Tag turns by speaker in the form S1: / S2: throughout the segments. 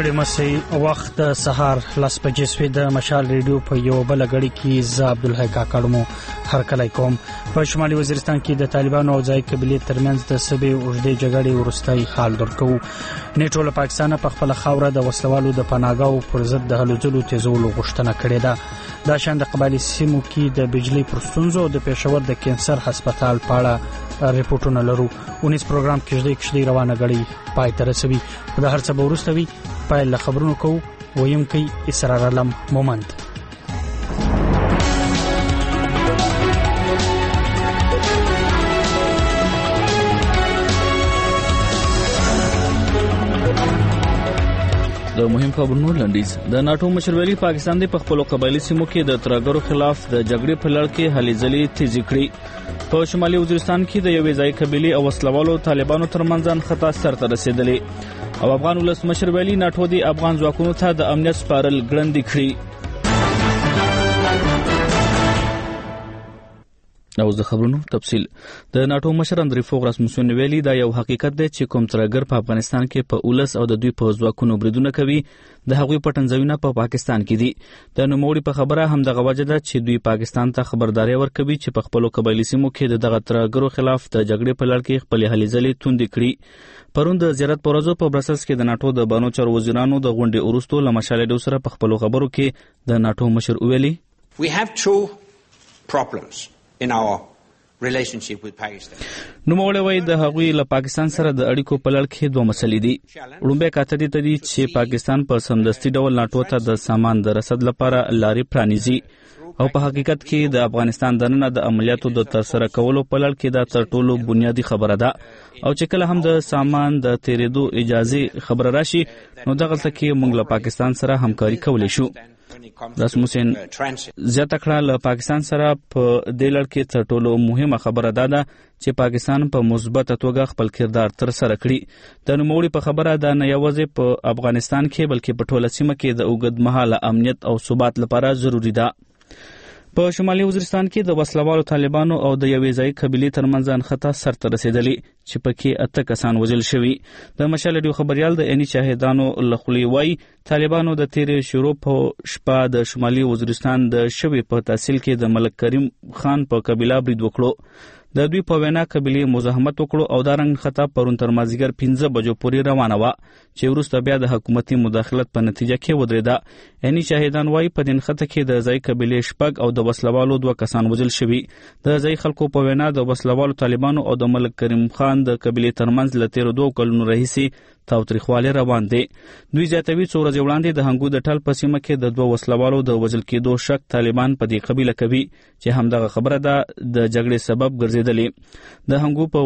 S1: ستړي مسي وخت سهار لاس پجسوي د مشال ریډیو په یو بل غړي کې ز عبدالحی کاکړمو هر کله کوم په شمالي وزیرستان کې د طالبانو او ځای قبيله ترمنځ د سبي اوږدې جګړې ورستۍ حال درکو نیټو له پاکستان په خپل خوره د وسلوالو د پناهګاو پر ضد د هلوځلو تیزولو غوښتنه کړې ده دا شان د قبایلی سیمو کې د بجلی پرستونزو د پېښور د کینسر هسپتال په اړه ریپورتونه لرو 19 پروګرام کې کشدي روانه غړي پای تر رسوي د هر څه ورستوي پایله خبرونو کو ویم کوي اسرار علم مومند
S2: د مهم خبرونو لنډیز د ناتو مشرولي پاکستان د خپل قبایلی سیمو کې د ترګرو خلاف د جګړې په لړ کې هلې ځلې تیزې کړې په شمالي وزیرستان کې د یوې ځای قبيله او وسلوالو طالبانو ترمنځ خطا سر ته رسیدلې او افغان ولس مشرولي ناتو د افغان ځواکونو ته د امنیت سپارل ګړندې کړې او د خبرونو تفصیل د ناتو مشر اندری فوغ رسمسون ویلي دا یو حقیقت دی چې کوم ترګر په افغانستان کې په اولس او د دوی په ځواکونو بریدونه کوي د هغوی پټنځوینه په پاکستان کې دي د نوموړي په خبره هم دغه وجه ده چې دوی پاکستان ته خبرداري ورکوي چې په خپل قبایلی سیمو کې د دغه ترګرو خلاف د جګړې په لړ کې خپل هلې ځلې توندې کړي پرون د زیارت پروازو په برسس کې د ناتو د بانو چارو وزیرانو د غونډې وروسته له مشالې سره په خپل خبرو کې د ناتو مشر ویلي
S3: We have two problems in our relationship with Pakistan.
S2: نو موږ وایي د هغوی له پاکستان سره د اړیکو په لړ کې دوه مسلې دي. وړاندې کاته دي چې پاکستان په سمدستي ډول ناتو ته د سامان د رسد لپاره لارې پرانیزي او په حقیقت کې د افغانستان دننه د عملیاتو د ترسره کولو په لړ کې دا تر ټولو بنیادی خبره ده او چې کله هم د سامان د تیرېدو اجازه خبره راشي نو دغه ځکه موږ له پاکستان سره همکاري کولای شو. رسموسین زیاته کړه له پاکستان سره په دې لړ کې تر ټولو مهمه خبره ده چې پاکستان په مثبت توګه خپل کردار تر سره کړي د نوموړي په خبره ده نه یوازې په افغانستان کې بلکې په ټوله سیمه کې د اوږد مهاله امنیت او ثبات لپاره ضروری ده. په شمالي وزیرستان کې د وسلوالو طالبانو او د یوې ځای قبيلې ترمنځ خطا سر ته رسیدلې چې پکې 8 کسان وژل شوي. د مشال ریډیو خبريال د اني شاهدانو لخوا وایي طالبانو د تیرې شروع په شپه د شمالي وزیرستان د شوي په تحصیل کې د ملک کریم خان په قبيله برید وکړو. د دوی په وینا قبيله مزاحمت وکړو او دا رنګ خطا پرون تر مازیګر 15 بجو پورې روانه و چې وروسته بیا د حکومتي مداخلت په نتیجه کې ودرېده. اني شاهدان وایي په دین خطه کې د ځای قبيله شپږ او د وسلوالو 2 کسان وژل شوي. د ځای خلکو په وینا د وسلوالو طالبانو او د ملک کریم خان د قبيله ترمنځ له 2 کلونو راهیسې تاوتریخوالی روان دي. دوی زیاتوي څو ورځې وړاندې د هنګو د ټل په سیمه کې د 2 وسلوالو د وژل کېدو شک طالبان په دې قبيله کوي چې همدغه خبره ده د جګړې سبب ګرځیدلې. د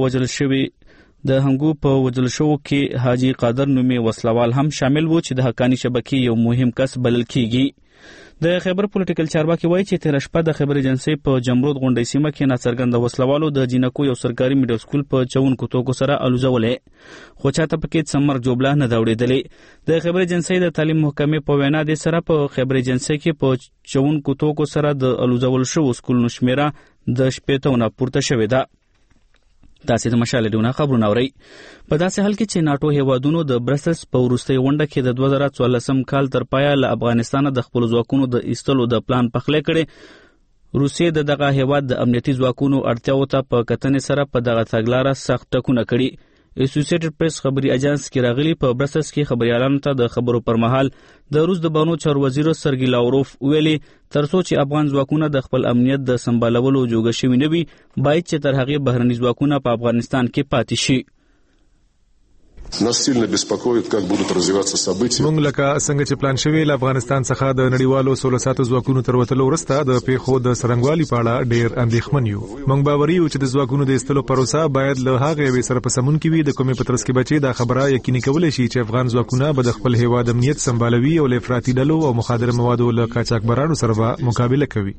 S2: هنګو په وژل شو کې حاجی قادر نومي وسلوال هم شامل وو چې د حقانی شبکې یو مهم کس بلل کیږي. د خیبر پولیټیکل چارواکي وایي چې تیر شپه د خیبر ایجنسی په جمرود غونډې سیمه کې ناڅرګند وسلوالو د جینکو یو سرکاري میډیکل سکول په چونکو توکو سره الوزولې خو چاته پکې څمر جوبله نه داوړېدلې. د خیبر ایجنسی د تعلیم محکمې په وینا د سره په خیبر ایجنسی کې په چونکو توکو سره د الوزول شو سکول نشمیره د 80 پورته شوې ده. تاسو د مشال ډیونه خبرونه اورئ. په داسې حال کې چې ناتو هیوادونو د برسلز په وروستۍ غونډه کې د 2014 کال تر پایه له افغانستان د خپل ځواکونو د ایستلو د پلان پخلی کړي روسیې د دغه هیواد د امنیتي ځواکونو اړتیاو ته په کتنې سره په دغه تګلاره سخت ټکونه کړي. اسوسییټډ پریس خبري اژانس کې راغلي په برسلز کې خبريالانو ته د خبرو پر مهال د روس د بانو چارو وزیر سرګی لاوروف ویلي ترڅو چې افغان ځواکونه د خپل امنیت د سمبالولو جوګه شوي نه وي باید چې تر هغه بهرني ځواکونه په افغانستان کې پاتې شي.
S4: Нас сильно беспокоит, как будут развиваться события.
S5: موږ لکه څنګه چې پلان شوی له افغانستان څخه د نړیوالو سولساتو ځواکونو تر وتلو وروسته د پیښو د سرنګوالي په اړه ډېر اندېښمن یو. موږ باوري یو چې د ځواکونو د ایستلو پروسه باید له هغه وی سره په سمون کې وي د کومې پترس کې بچي دا خبره یقیني کولای شي چې افغان ځواکونه به د خپل هیواد امنیت سمبالوي او له افراطي ډلو او مخدره موادو له قاچاقبرانو سره مقابله کوي.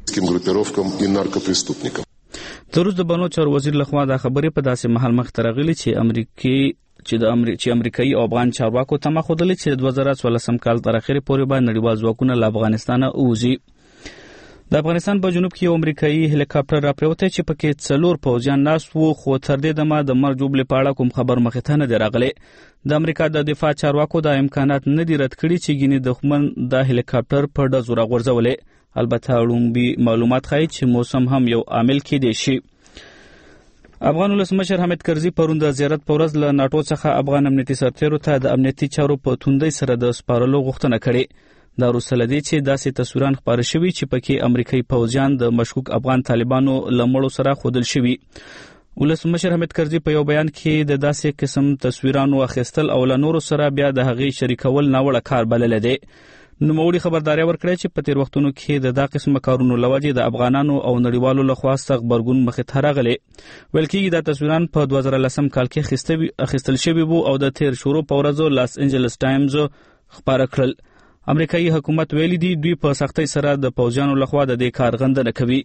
S2: د روس د بانو چارو وزیر لخوا دا خبرې په داسې محل مخ ترغلي چې امریکایي او افغان چارواکو ته مخودلې چې 2014 کال تر اخره پورې به نړیوال ځواکونه له افغانستانه اوځي. د افغانستان په جنوب کې یو امریکایي هلیکاپټر راپریوتی چې پکې 4 پوځیان ناست وو، خو تر دې دمه د مرګ جوړې په اړه کوم خبر مخې ته نه دی راغلی. د امریکا د دفاع چارواکو دا امکانات نه دي رد کړي چې ګینې دښمن د هلیکاپټر په ډزو راغورځولې. البته لومبي معلومات ښایي چې موسم هم یو عامل کېدی شي. افغان ولسمشر حامد کرزي پرون د زیارت په ورځ له ناټو څخه افغان امنیتي سرتیرو ته د امنیتي چارو په توندۍ سره د سپارلو غوښتنه کړې. دا وروسته له دې چې داسې تصویران خپاره شوي چې پکې امریکایي پوځیان د مشکوک افغان طالبانو له مړو سره ښودل شوي. ولسمشر حامد کرزي په یو بیان کې د داسې قسم تصویرانو اخیستل او له نورو سره بیا د هغې شریکول ناوړه کار بللی دی. نوموړي خبرداری ورکړی چې په تیر وختونو کې د دا قسمه کارونو له وجې د افغانانو او نړیوالو لخوا سخت غبرګون مخې ته راغلی. ویل کېږي دا تصویران په 2010 کال کې اخیستل شوي وو او د تیر شروع په ورځو لاس انجلس ټایمز خپاره کړل. امریکایي حکومت ویلي دی دوی په سختۍ سره د پوځیانو لخوا د دې کار غندنه کوي.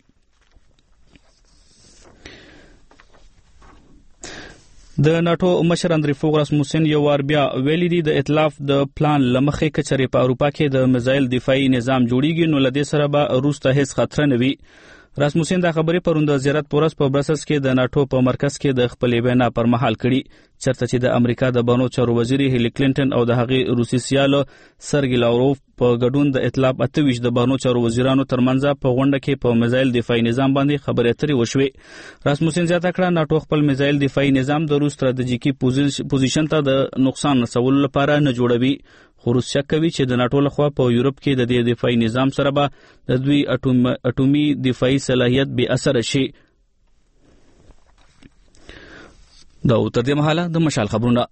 S2: د ناټو مشر اندری فوغ راسموسن یو وار بیا ویلي دی د ائتلاف د پلان لمخې کچرې په اروپا کې د میزایل دفاعي نظام جوړیږي نو لدې سره به روس ته هیڅ خطر نه وي. راسموسن دا خبرې پرون د زیارت په ورځ په برسلز کې د ناټو په مرکز کې د خپلې وینا پر مهال کړي، چرته چې د امریکا د بانو چارو وزیر هیلی کلینټن او د هغې روسي سیال سرګی لاوروف په ګډون د ائتلاف 28 د بانو چارو وزیرانو ترمنځ په غونډه کې په میزایل دفاعي نظام باندې خبرې اترې وشوې. راسموسن زیاته کړه ناټو خپل میزایل دفاعي نظام د روس ستراتیژیکي پوزیشن ته د نقصان رسولو لپاره نه جوړوي، خو روس شک کوي چې د ناټو لخوا په یورپ کې د دې دفاعي نظام سره به د دوی اټومي دفاعي صلاحیت بې اثره شي. دا تر دې مهاله د مشال خبرونه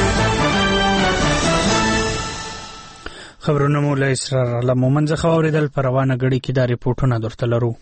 S1: مو له اسرار الله مومن څخه اوریدل. پر روانه غړي کې دا ریپورتونه درته لرو.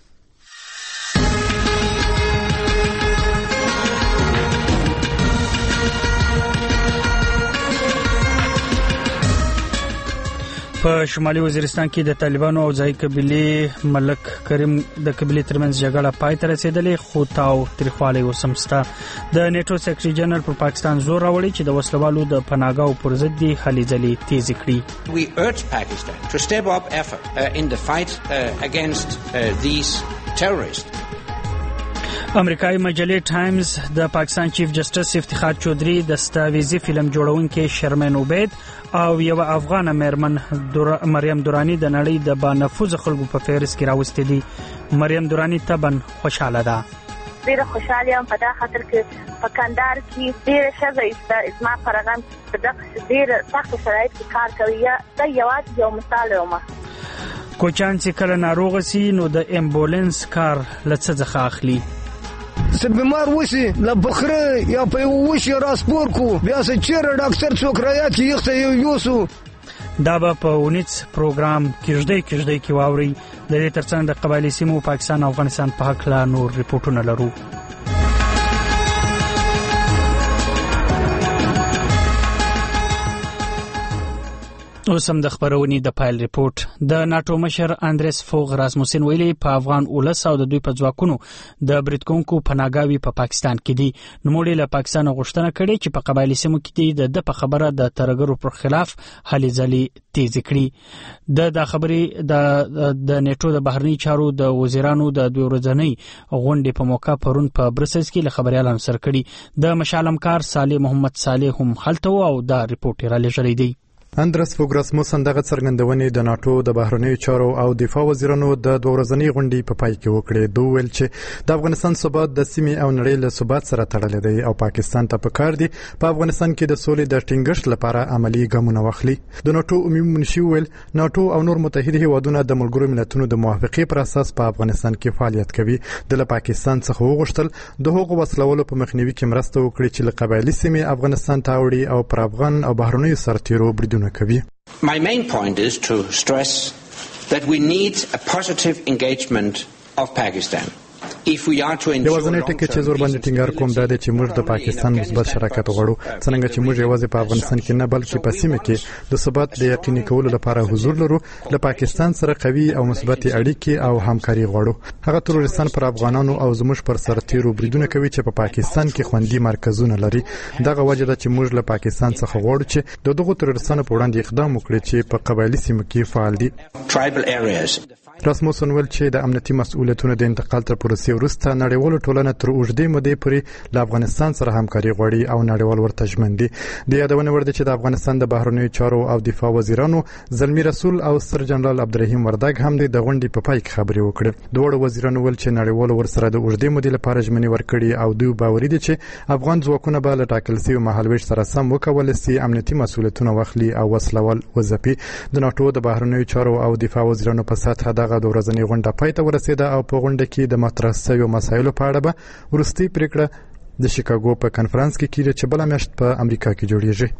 S1: په شمالي وزیرستان کې د طالبانو او ځای قبيله ملک کریم د قبيله ترمنځ جګړه پای ته رسیدلې، خو تاو تریخوالی وسمستا. د نیټو سیکرټري جنرال پر پاکستان زور راوړي چې د وسلوالو د پناهګاو پر ضد دي هلې ځلې تیز کړي.
S3: We urge Pakistan to step up effort in the fight against these terrorists.
S1: امریکایي مجلې ټایمز د پاکستان چیف جسټس افتخار چودھری د دستاویزي فلم جوړونکي شرمن عبید او یو افغان مېرمن مریم دورانی د نړۍ د بانفوذ خلکو په فهرست کې راوستي دي. مریم دورانی تبن خوشاله ده.
S6: ډیره خوشاله یم په دا خاطر کې په کندهار کې ډیره ښځې اسما فرغان په دغه ډیره سخت شرایط کې کار کوي. دا یو مثال یم.
S1: کوچان چې کله ناروغ سي نو د امبولانس کار لڅ ځخه اخلي.
S7: څه بیمار وسی لا بخره یا په وشي راسپور کو بیا څه چیرې ډاکټر څوک رايات کې یخته یوسو.
S1: دا به په اونیټ پروګرام کېږدی کې واوري. د دې ترڅنګ د قبایلی سیمو پاکستان او افغانستان په حق لا نور ریپورتونه لرو. اوس هم د خبرونې د پایل ریپورت. د ناټو مشر اندریس فوغ راسموسن ویلي په افغان ولس او د دوی په ځواکونو د بریټکونکو پناهګاوي په پاکستان کې دي. نوموړي له پاکستان غوښتنه کړې چې په قبایلی سیمو کې د په خبره د ترګرو پر خلاف هلې ځلې تیز کړي. د خبرې د نیټو د بهرنی چارو د وزیرانو د دوی ورځنی غونډې په موقع پرون په برسلز کې له خبريالانو سره کړي. د مشالمکار صالح محمد صالح هم خلته او دا ریپورت را لېږلی دی.
S8: اندرس فوغ راسموسن دغه څرګندونې د ناټو د بهرنیو چارو او دفاع وزیرانو د دوه ورځنۍ غونډې په پای کې وکړې. دوی ویل چې د افغانستان ثبات د سیمې او نړۍ له ثبات سره تړلی دی او پاکستان ته پکار دی په افغانستان کې د سولې د ټینګښت لپاره عملی ګامونه واخلي. د ناټو عمومي منشي ویل ناټو او نور متحد هیوادونه د ملګرو ملتونو د موافقې پر اساس په افغانستان کې فعالیت کوي. د پاکستان څخه وغوښتل د هغو وسلوالو په مخنیوي کې مرسته وکړي چې له قبایلی سیمې افغانستان ته وړي او پر افغان او بهرنیو سرتیرو بریدونه کوي.
S3: My main point is to stress that we need a positive engagement of Pakistan.
S8: یوازینی ټکی چې زور باندې ټینګار کوم دا دی چې موږ د پاکستان مثبت شراکت غواړو، څنګه چې موږ یوازې په افغانستان کې نه بلکې په سیمه کې د ثبات د یقیني کولو لپاره حضور لرو. له پاکستان سره قوي او مثبت اړیکې او همکاري غواړو. هغه تروریستان پر افغانانو او زموږ پر سرتیرو بریدونه کوي چې په پاکستان کې خوندي مرکزونه لري. دغه وجه ده چې موږ له پاکستان څخه غواړو چې دغه تروریستانو په وړاندې اقدام وکړي چې په قبایلی سیمو کې فعال دي. راسموسن ویل چې د امنیتي مسؤلیتونو د انتقال تر پروسې وروسته نړیواله ټولنه تر اوږدې مودې پورې له افغانستان سره همکاري غواړي او نړیوال ورته ژمن دي. د یادونه وړ ده چې د افغانستان د بهرنیو چارو او دفاع وزیرانو زلمی رسول او سر جنرال عبدالرحیم وردګ هم د غونډې په پای کې خبرې وکړې. دوه وزیرانو ویل چې نړیوال ورسره د اوږدې مودې لپاره ژمنې ورکړي او دوی باوري دي چې افغان ځواکونه به له ټاکل شوي مهالویش سره سم وکولای شي امنیتي مسؤلیتونه واخلي او وسلوال وځپي. د ناتو د بهرنیو چارو او دفاع وزیرانو په سطحه دغه د ورځنۍ غونډه پای ته ورسېده او په غونډه کې د مطرح شویو مسایلو په اړه به وروستۍ پریکړه د شیکاګو په کنفرانس کې کیږي چې بل میاشت په امریکا کې جوړیږي.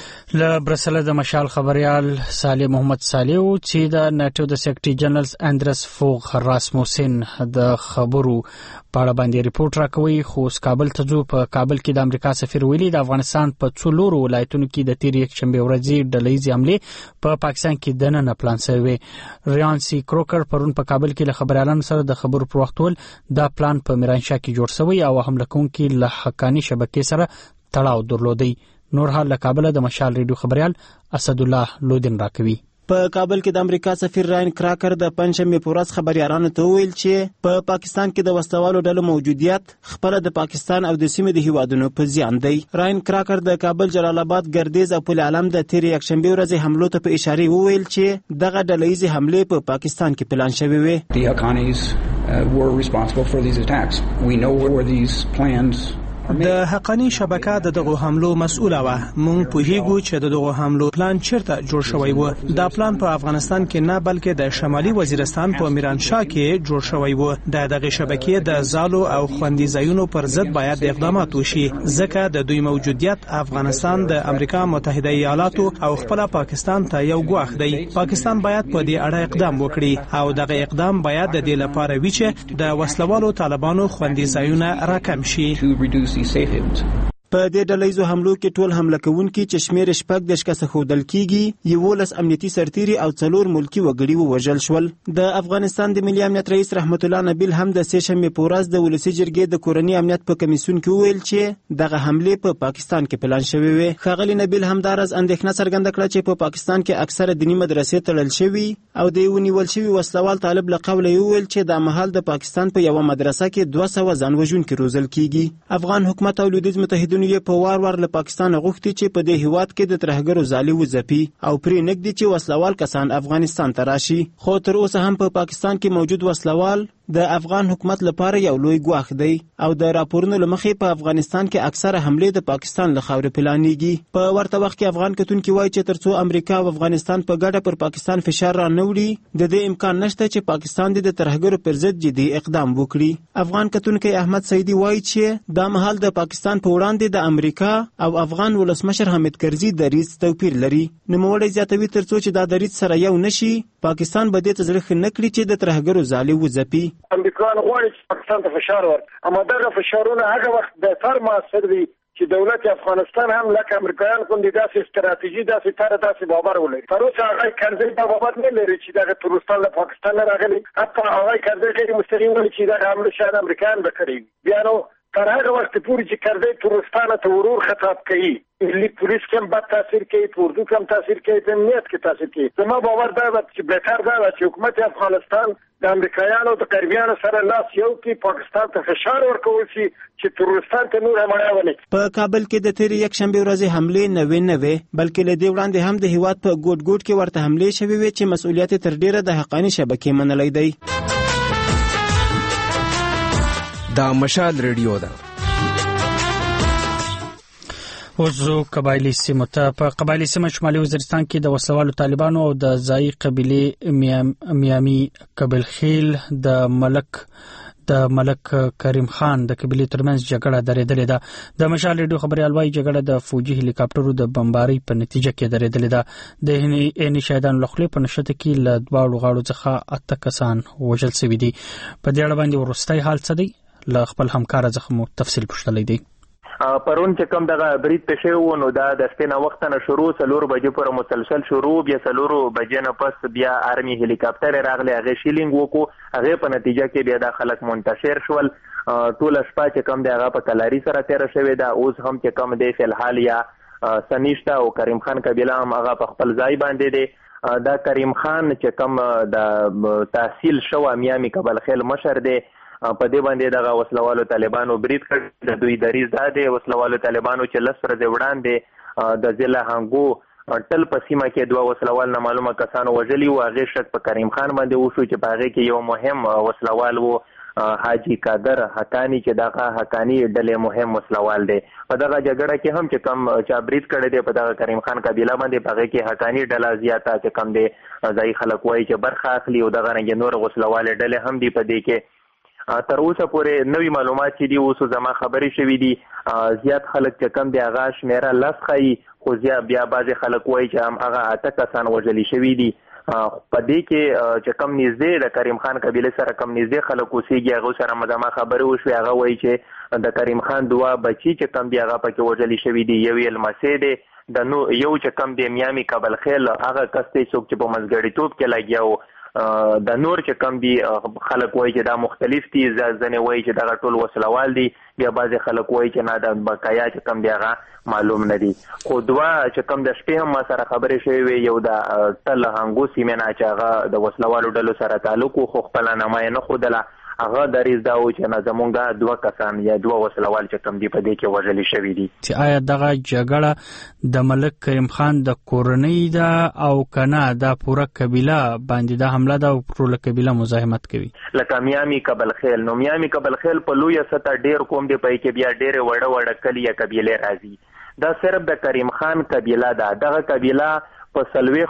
S1: له برسل د مشال خبريال صالح محمد صالح چې د ناتو د سیکریټري جنرال اندرس فوغ راسموسن د خبرو په اړه باندې ریپورت راکوي. خو کابل ته ځو. په کابل کې د امریکا سفیر ویلي د افغانستان په څلورو ولایتونو کې د تیر یک شنبه ورځې ډلهیزې حمله په پاکستان کې دننه پلان شوی. ریانسی کروکر پرون په کابل کې له خبريالانو سره د خبرو پر وخت ول دا پلان په میرانشاه کې جوړ شوی او حمله کوونکي له حقانی شبکې سره تړاو درلودي. نور حال له کابل د مشال ریډیو خبريال اسد الله لودین راکوي.
S9: په کابل کې د امریکا سفیر راین کراکر د پنځمې په ورځ خبريالانو ته ویل چې په پاکستان کې د وسلوالو ډلو موجودیت خپل د پاکستان او د سیمې د هیوادونو په زیان دی. راین کراکر د کابل جلال آباد ګردیز او پل علم د تیر یک شنبه ورځ حملو ته په اشاره وویل چې دغه ډلهیزې حمله په پاکستان کې پلان شوې وي.
S10: The Haqqanis were responsible for these attacks. We know where these plans
S11: د حقانی شبکه د دغه حملو مسؤله و. مونږ پوهیږو چې د دغه حملو پلان چیرته جوړ شوی و. دا پلان په افغانستان کې نه بلکې د شمالي وزیرستان په میرانشاه کې جوړ شوی و. د دغه شبکې د زالو او خوندي ځایونو پر ضد باید اقدامات وشي ځکه د دوی موجودیت افغانستان د امریکا متحده ایالاتو او خپل پاکستان ته یو ګواښ دی. پاکستان باید په دې اړه اقدام وکړي او دغه اقدام باید د دې لپاره وي چې د وسلوالو طالبانو خوندي ځایونه راکم شي.
S9: په دې ډلهیزو حملو کې ټول حمله کوونکي چې شمیر شپږ د شکسه خودل کیږي 11 امنیتي سرتیري او 4 ملکی وګړي ووژل شول. د افغانستان د ملي امنیت رئیس رحمت الله نبیل هم د سه شنبه په ورځ د ولسی جرګې د کورنی امنیت په کمیسیون کې ویل چې دغه حمله په پاکستان کې پلان شوې وي. خغلی نبیل هم دارز اندېښنه څرګنده کړه چې په پاکستان کې اکثره دینی مدرسې تړل شوي او د ونیول شوی وسلوال طالب له قوله ویل چې د محل د پاکستان په یو مدرسه کې 200 ځان وژونکي روزل کیږي. افغان حکومت او لویدیځ متحدینو یې په وار له پاکستان غوښتي چې په دې هیواد کې د ترهګرو ځالې وځپي او پرې نږدې چې وسلوال کسان افغانستان ته راشي. خو تر اوسه هم په پاکستان کې موجود وسلوال د افغان حکومت لپاره یو لوی ګواښ دی او د راپورونو لمخې په افغانستان کې اکثره حمله د پاکستان له خاورې پلانېږي. په ورته وخت کې افغان کتونکي وایي چې ترڅو امریکا او افغانستان په ګډه پر پاکستان فشار را نه وړي د دې امکان نشته چې پاکستان د ترهګرو پر ضد جدي اقدام وکړي. افغان کتونکي احمد سیدی وایي چې دا مهال د پاکستان په وړاندې د امریکا او افغان ولسمشر حامد کرزي دریځ توپیر لري. نوموړی زیاتوي ترڅو چې دا دریځ سره یو نشي پاکستان به دې ته زړه نه کړي چې د ترهګرو ځالې وځپي.
S12: امریکایان غواړي چې پاکستان ته فشار ورکړي اما دغه فشارونه هغه وخت د تر موثر وي چې دولت افغانستان هم لکه امریکایان کوم داسې ستراتیژي داسې تر داسې باور ولري. تر اوسه هغه کرزي په بابت نه لري چې دغه ترستان له پاکستان راغلي. حتی هغه کرزي غیر مستقیم ویلي چې دغه حمله شاید امریکایان به کړی. بیا نو تر هغه وخت پورې چې کرزي ترستان ته ورور خطاب کوي ملي پولیس کم بد تاثیر کوي اردو کم تاثیر کوي په امنیت کې تاثیر کوي. زما باور دا چې بهتر دا چې حکومت افغانستان د امریکایانو د غربیانو سره لاس یو کې پاکستان ته فشار ورکول شي چې ترورستان ته نور حمله ونه کړي.
S9: په کابل کې د تیر یک شنبه ورځې حمله نه وې بلکې له دې وړاندې هم د هیواد په ګوټ ګوټ کې ورته حمله شوې وې چې مسؤلیت تر ډیره د حقانی شبکې منلې دی.
S13: دا مشال ریډیو ده.
S1: وزو قبایلی سیمه ته په قبایلی سیمه شمالي وزیرستان کې د وسلوالو طالبانو او د ځای قبيله میامي قبیل خیل د ملک کریم خان د قبيله ترمنځ جګړه درېدلې ده. د مشال ریډیو خبريال وايي جګړه د فوجي هلیکاپټرو د بمبارۍ په نتیجه کې درېدلې ده. د هني شهیدانو لخوا په نشته کې له دواړو غاړو څخه 8 کسان وژل شوي دي. په دې اړه باندې ورستۍ حال څه دی له خپل همکار څخه مو تفصیل پوښتلی دی.
S14: پرون چې کوم دغه برید پېښې و نو دا د شپې نه وخت نه شروع 4 بجې پورې مسلسل شروع بیا 4 بجې نه پس بیا آرمي هلیکاپټر راغلی هغه شیلینګ وکړو هغه په نتیجه کې بیا د خلک منتشر شول. ټول شپه چې کوم دی هغه په تلاری سره تیر شوی دا اوس هم چې کوم دی فلحال یا سنیشته او کریم خان قبیله هم هغه په خپل ځای باندې دی دا کریم خان چې کوم د تحصیل شو میامي کابل خیل مشر دی په دې باندې دغه وسلوالو طالبانو برید کړ. د دوی دریځ دا دی وسلوالو طالبانو چې 10 ورځې وړاندې د ضلع هنګو ټل په سیمه کې 2 وسلوال نه معلومه کسانو وژلي و. هغه شک په کریم خان باندې وشو چې په هغه کې یو مهم وسلوال و حاجی قادر حقانی چې دغه حقانی ډلې مهم وسلوال دی. په دغه جګړه کې هم چې کم چا برید کړی دی په دغه کریم خان قبیله باندې په هغه کې حقانی ډله زیاته چې کم دی ځای خلک وایي چې برخه اخلي او دغه رنګ نور وسلوال ډلې هم دی په دې کې. تر اوسه پورې نوې معلومات چې دی اوس زما خبرې شوې دي زیات خلک چې کم دی هغه شمیره لس خایي خو بیا بعضې خلک وایي چې هم هغه 8 کسان وژلي شوي دي. په دې کې چې کم نږدې د کریم خان قبیله سره کم نږدې خلک اوسېږي هغه سره مزما خبرې وشوې. هغه وایي چې د کریم خان 2 بچي چې کم دی هغه پکې وژلي شوي دي. یو یې لمسی دی د نو یو چې کم دی میامي کابل خیل هغه کس دی څوک چې په منځګړیتوب کې لګیا و. د نور چې کم دي خلک وایي چې دا مختلف دي. ځنې وایي چې دغه ټول وسلوال دي. بیا بعضې خلک وایي چې نه د بقایا چې کم دی هغه معلوم نه دي. خو 2 چې کم د شپې هم ما سره خبرې شوې وي. یو د ټل هنګو سیمې نه چې هغه د وسلوالو ډلو سره تعلق و خو خپله نامه یې نه ښودله. هغه دریځ دا و چې نه زمونږ 2 کسان یا 2 وسلوال چې کم دي په دې کې وژلي شوي دي.
S1: چې آیا دغه جګړه د ملک کریم خان د کورنۍ ده او کنه د پوره قبیله باندې د حمله ده او ټول قبیله مزاحمت کوي؟
S14: لکه میامي کابل خیل نو میامي کابل خیل په لویه سطح ډیر کوم دی په کې بیا ډیر وړه کلی یا قبیله راځي. دا صرف د کریم خان قبیله ده. دغه قبیله په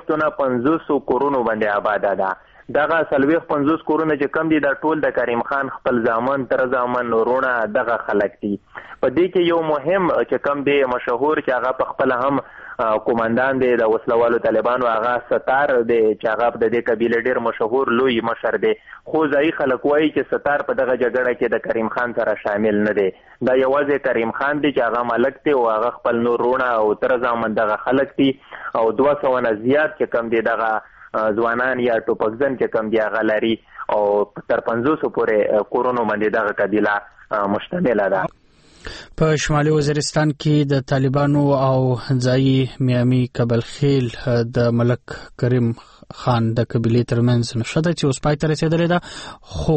S14: 50 کورونو باندې آباده ده. دغه 50 کورونه چې کم دي دا ټول د کریم خان خپل زامن تر زامن ورونه دغه خلک دي. په دې کې یو مهم چې کم دی مشهور چې هغه په خپل هم کومندان دی د وسلوالو طالبانو هغه ستار دی چې هغه د دې قبیله ډیر مشهور لوی مشر دی. خو ځای خلک وایي چې ستار په دغه جګړه کې د کریم خان سره شامل نه دی. دا یوازې کریم خان دی چې هغه ملک دی او هغه خپل نور ورونه او تر زامن دغه خلک دي او 200 نه زیات چې کم دی دغه ځوانان یا ټوپکزن چې کم دی هغه لري او تر 500 پورې کورونو باندې دغه قبیله مشتمله ده.
S1: په شمالي وزیرستان کې د طالبانو او ځایي میامي کابل خیل د ملک کریم خان د قبیلې ترمنځ نشته چې اوس پای ته رسیدلې ده خو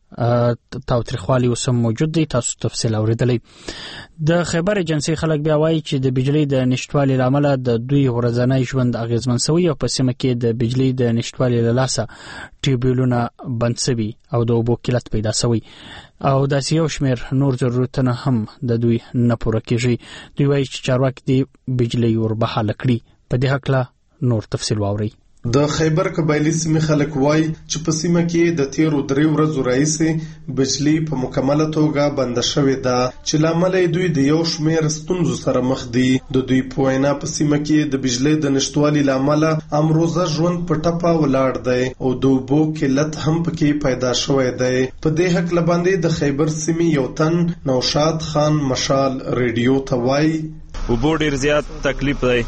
S1: تاوتریخوالی اوس هم موجود دی. تاسو تفصیل اوریدلی. د خیبر ایجنسی خلک بیا وایي چې د بجلی د نشټوالي لامل د دوی ورځنی ژوند اغیزمن شوی او په سیمه کې د بجلی د نشټوالي له لاسه ټیوبولونه بند شوي او د اوبو قلت پیدا شوی او داسې یو شمېر نور ضرورتونه هم د دوی نه پوره کیږي. دوی وایي چې چارواکي د بجلی وربحاله کړي. په دې هکله نور تفصیل واورئ.
S15: د خیبر قبایلی سیمې خلک وایي چې په سیمه کې د تیرو 3 ورځو راهیسې بجلی په مکمله توګه بنده شوې ده چې لامل دوی د یو شمېر ستونزو سره مخ دي. د دوی په وینا په سیمه کې د بجلی د نشټوالي لامل امروزه ژوند په ټپه ولاړ دی او د اوبو قلت هم پکې پیدا شوی دی. په دې هکله باندې د خیبر سیمې یو تن نوشاد خان مشال ریډیو ته وایي
S16: اوبو ډیر زیات تکلیف دی.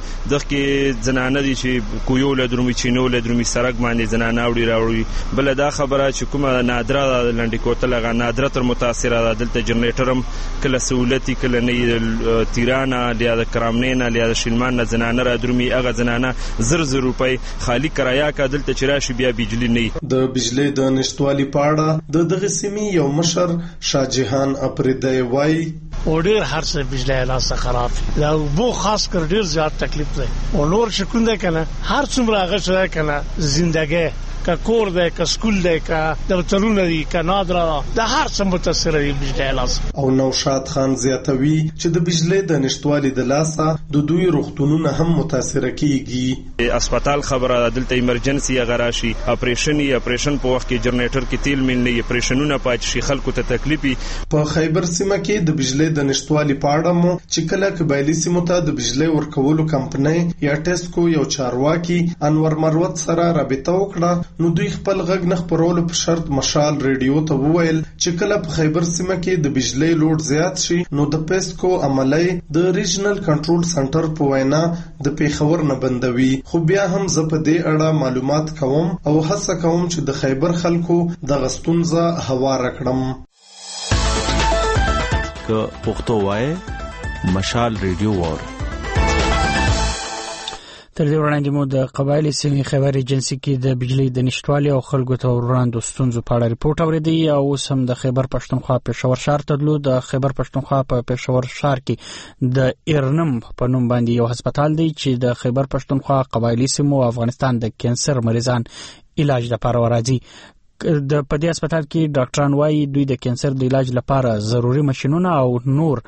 S16: دغه زنانه دي چې کویو له درومي چینو له درومي سرک باندې زنانه راوړي. بل دا خبره چې کومه نادره لنډی کوتل غا نادره تر متاثره ده. دلته جنریټرم کله سہولتي کله نه تیرانه لیا د کرامنینا لیا د شلمان نه زنانه را درومي. هغه زنانه 100 روپۍ خالی کرایا کا دلته چراشي بیا بجلی نه. د
S15: بجلی د نشټوالي پاړه د دغه سیمې یو مشر شاهجهان اپریدی وایي
S17: اور هر څه بجلی لاسه خراب دا وو خاص کر ډیر زیات تکلیف دی او نور شکون ده کنه هر څومره هغه څه کنه زندګي کا کور ده کا سکول ده کا دفترونه دي کا نادرا د هر څه متاثر دي بجلی لاس.
S15: او نوشاد خان زیاتوي چې د بجلی د نشټوالي د لاسه د دوی روغتونونه هم متاثر کیږي.
S16: هسپتال خبره دلته ایمرجنسي غراشي اپریشن په وخت کې جنریټر کې تیل ملني اپریشنونه پات شي خلکو ته تکلیفي.
S15: په خیبر سیمه کې د بجلی د نشټوالي پاړه مو چې کله قبایلی سیمو ته د بجلی ورکولو کمپنۍ یا ټیسکو یو چارواکي انور مروت سره رابطه وکړه نو دوی خپل غږ نه خپرولو په شرط مشال ریډیو ته وویل چې کله په خیبر سیمه کې د بجلی لوډ زیات شي نو د پیسکو عملی د ریجنل کنټرول سنټر په وینا د پیښور نه بندوي. خو بیا هم زه په دې اړه معلومات کوم او هڅه کوم چې د خیبر خلکو د غستونزه هواره کړم.
S18: که پښتو وای مشال ریډیو وور
S1: تر دې وړاندې مو د قبایلی سیمې خیبر ایجنسی کې د بجلی د نشټوالي او خلکو ته وړاندو ستونزو په اړه ریپورت اوریدي او اوس هم د خیبر پښتونخوا پېښور ښار ته تللو. د خیبر پښتونخوا په پېښور ښار کې د ایرنم په نوم باندې یو هسپتال دی چې د خیبر پښتونخوا قبایلی سیمو او افغانستان د کینسر مریضان علاج لپاره راځي. د پدې هسپتال کې ډاکټران وايي دوی د کینسر د علاج لپاره ضروري ماشينونه او نور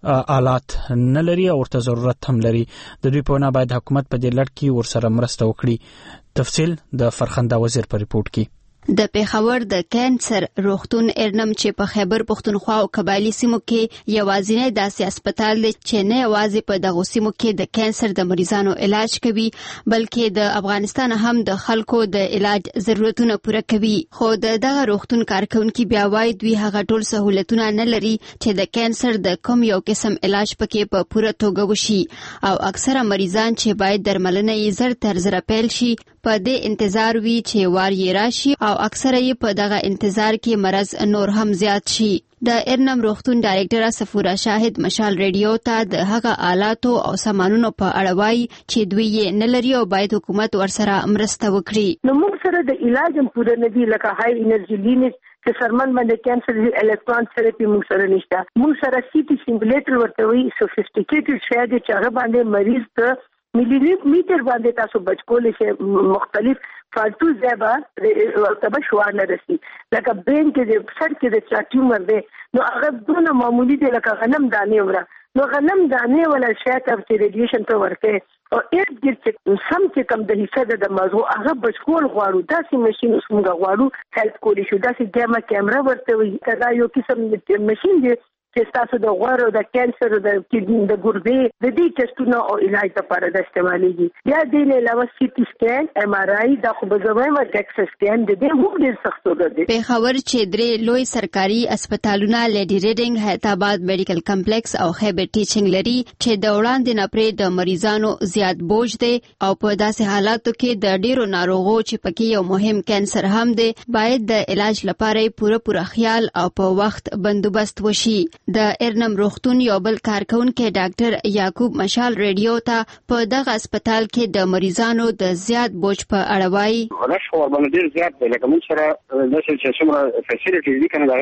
S1: آلات نه لري او ورته ضرورت هم لري. د دوی په وینا باید حکومت په دې لړ کې ورسره مرسته وکړي. تفصیل د فرخنده وزیر په ریپورت کې.
S18: د پیښور د کینسر روغتون ایرنم چې په خیبر پښتونخوا او قبایلی سیمو کې یوازینی داسې هسپتال دی چې نه یوازې په دغه سیمو کې د کینسر د مریضانو علاج کوي بلکې د افغانستان هم د خلکو د علاج ضرورتونه پوره کوي. خو دغه روغتون کارکونکي بیا وایي دوی هغه ټول سہولتونه نه لري چې د کینسر د کوم یو قسم علاج پکې په پوره توګه وشي او اکثره مریضان چې باید درملنه یې زر تر زر پیل شي په دې انتظار وي چې وار یې راشي او اکثره یې په دغه انتظار کې مرض نور هم زیات شي. د ایرنم روغتون ډایرکټر صفورا شاهد مشال ریډیو ته د هغه آلاتو او سامانونو په اړه وایي چې دوی یې نه لري او باید حکومت ورسره مرسته وکړي.
S6: نو موږ سره د علاج هم پوره نه دی لکه های انرژي لینز چې سرمن باندې کینسر الکترون تھراپي موږ سره نشته. موږ سره سی ټي سیمولیټر ورته وایي سوفیسټیکیټډ شی دی چې هغه باندې مریض ته ملي میټر باندې تاسو بچ کولای شئ مختلف فالتو زبا ورته شوار نه رسي لکه برین کې د سر کې د ټیومر دی نو هغه دونه معمولی دی لکه غنم دانه وره نو غنم دانه ولا شاته په ریډیشن ته ورته او اېټ چې سم چې کم د حصہ د موضوع هغه بچ کول غواړو داسې ماشين اوس موږ غواړو هیلپ کولی شو داسې ګاما کیمرا ورته وي دا یو قسم ماشين دی چې تاسو د غوړو د کینسر د کډنی د ګردې د دې ټیسټونو او علاج لپاره د استعمالېږي. یا د نه علاوه سی ټي سکین ایم آر آی د خو بزویم ډیکس سکین د دې هم ډېر سخت دی.
S18: پیښور چې درې لوی سرکاري هسپتالونه لیډي ریډینګ حیدرآباد میډیکل کمپلیکس او خیبر ټیچینګ لري چې د وړاندې نه پرې د مریضانو زیات بوج دی او په داسې حالاتو کې د ډیرو ناروغو چې پکې یو مهم کینسر هم دی باید د علاج لپاره پوره خیال او په وخت بندوبست وشي. د ایرنم روغتون یو بل کارکونکي ډاکټر یعقوب مشال ریډیو ته په دغه هسپتال کې د مریضانو د زیات بوج په اړه وایي.
S19: رشوه باندې ډیر زیات دی لکه موږ سره د څومره فیسیلیټیز دي کنه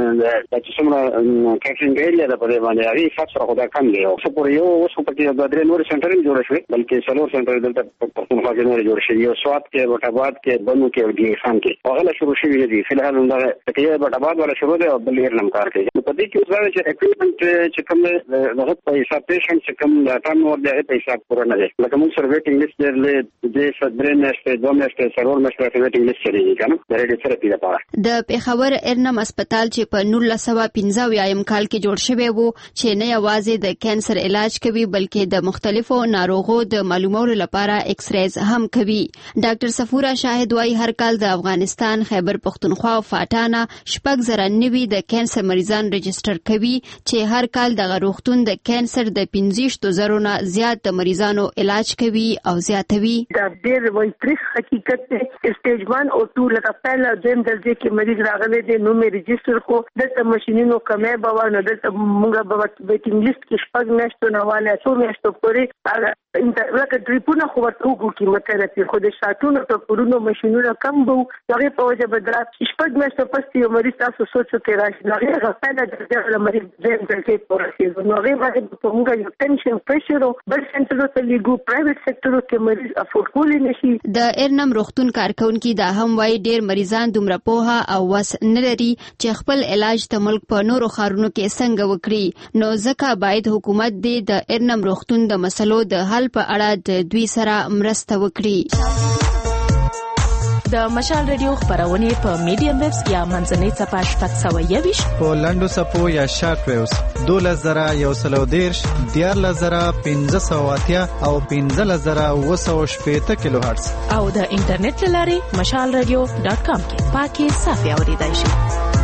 S19: د څومره کیټرینګ ایریا د په باندې هغه فاصله خو دا کم دی او څو پر یو اوس په کې د درې نور سنټر جوړ شوی بلکې څلور سنټر دلته په پښتونخوا کې نور جوړ شوی یو سواد کې وټاباد کې بنو کې او دی خان کې هغه شروع شوی دی فلحال دا کې وټاباد ولا شروع دی او بل ایرنم کار کوي په دې کې اوس چې اکوپمنٹ چې کوم دغه پیسې پیشنټ چې کوم د ټام ور د پیسې پوره نه دي لکه موږ سره ویټینګ لیست درلې د صدرې نشته دوه نشته سرور نشته ویټینګ لیست لري کنه د ریډي تھراپي لپاره. د
S18: پیښور ایرنم هسپتال چې په 1915 کال کې جوړ شوی وو چې نه یوازې د کینسر علاج کوي بلکې د مختلفو ناروغو د معلومولو لپاره ایکس ریز هم کوي. ډاکټر صفورا شاهد وايي هر کال د افغانستان خیبر پښتونخوا او فاټانا 6,000 د کینسر مریضان رجسټر کوي چې هر کال د روغتون د کینسر د 15,000 نه زیات د مریضانو علاج کوي او زیاتوي.
S6: دا ډېر وایي تریخ حقیقت دی. سټیج 1 او 2 لکه پهلا دیم درجه کې مریض راغلی دی نو مې رجسټر کو دلته ماشينونو کمې بوا نه دلته موږ به ویټینګ لیست کې شپږ میاشتو نه واله څو میاشتو پورې لکه ډریپونه خو ورته وګو کیموتراپي خو د شاتونو ته پورونو ماشينونو کم بو هغه په وجه بدرا شپږ میاشتو پس یو مریض تاسو سوچو کې راشي هغه پهلا درجه مریض دیم درجه پورې نو هغه باندې په موږ یو ټینشن پريشر بل سنټر ته لیګو پرایویټ سېکټر کې مریض افورډ کولی نشي.
S18: د ایرنم روغتون کارکونکي دا هم وايي ډیر مریضان دومره پوهه او وس نه لري چې خپل علاج د ملک په نورو ښارونو کې څنګه وکړي نو ځکه باید حکومت د ایرنم روغتون د مسلو د حل په اړه د دوی سره مرسته وکړي.
S20: د مشال ریډیو خبرونه په میډیم ویبز یا منځنۍ صفحه شپږ 120 په لنډو صفو یا شارټ ویوز 2110 14580 او 15780 کیلو هرتز او د انټرنیټ لارې mashalradio.com کې پاکي صافي اوریدای شي.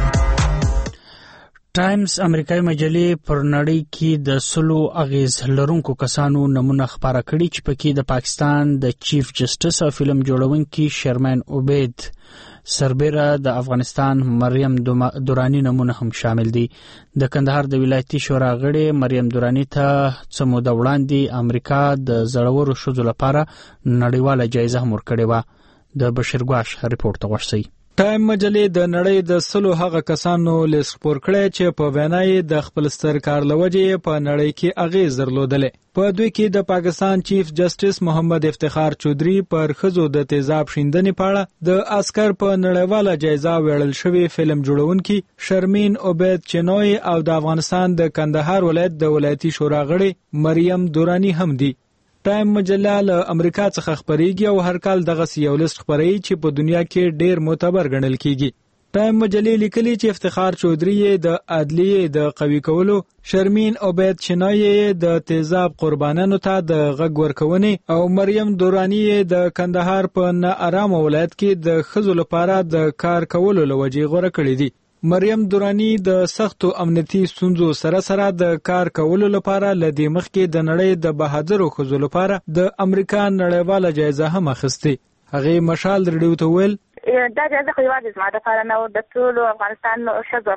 S1: ټایمز امریکایي مجلې پر نړۍ کې د سلو اغیز لرونکو کسانو نمونه خبره کړي چې پکې د پاکستان د چیف جسټس او فلم جوړونکي شرمین عبید سربېره د افغانستان مریم دورانی نمونه هم شامل دي. د کندهار د ولایتي شورا غړي مریم دورانی ته څه موده وړاندې امریکا د زړورو ښځو لپاره نړیواله جایزه هم ورکړې وه. د بشیر ګواش ریپورت ته غوښتي.
S11: ټایم مجلې د نړۍ د 100 هغه کسانو لیست خپور کړی چې په وینای د خپل ستر کار لوجې په نړۍ کې اغیز درلودلې. په دوی کې د پاکستان چیف جسټس محمد افتخار چودھری پر ښځو د تیزاب شیندنې په اړه د آسکر په نړیواله جایزه ویړل شوی فلم جوړونکي شرمین عبید چنوي او د افغانستان د کندهار ولایت د ولایتي شورا غړي مریم دورانی هم دي. ټایم مجله له امریکا څخه خبريږي او هر کال دغه یو لیست خبري چې په دنیا کې ډیر معتبر ګڼل کیږي. ټایم مجلې لیکلي چې افتخار چودھری د عدلیې د قوی کولو، شرمین عبید چنوي د تیزاب قربانانو ته د غږ ورکونې او مریم دورانی د کندهار په ناارام ولایت کې د ښځو لپاره د کار کولو لوجې غوړه کړې دي. مریم دورانی د سختو امنیتي ستونزو سره د کار کولو لپاره لدې مخکې د نړۍ د بهادرو ښځو لپاره د امریکا نړیواله جایزه هم اخیستې. هغه مشال ریډیو ته ویل
S21: دا جایزه خو یوازې زما دپاره نه وه، د ټولو افغانستان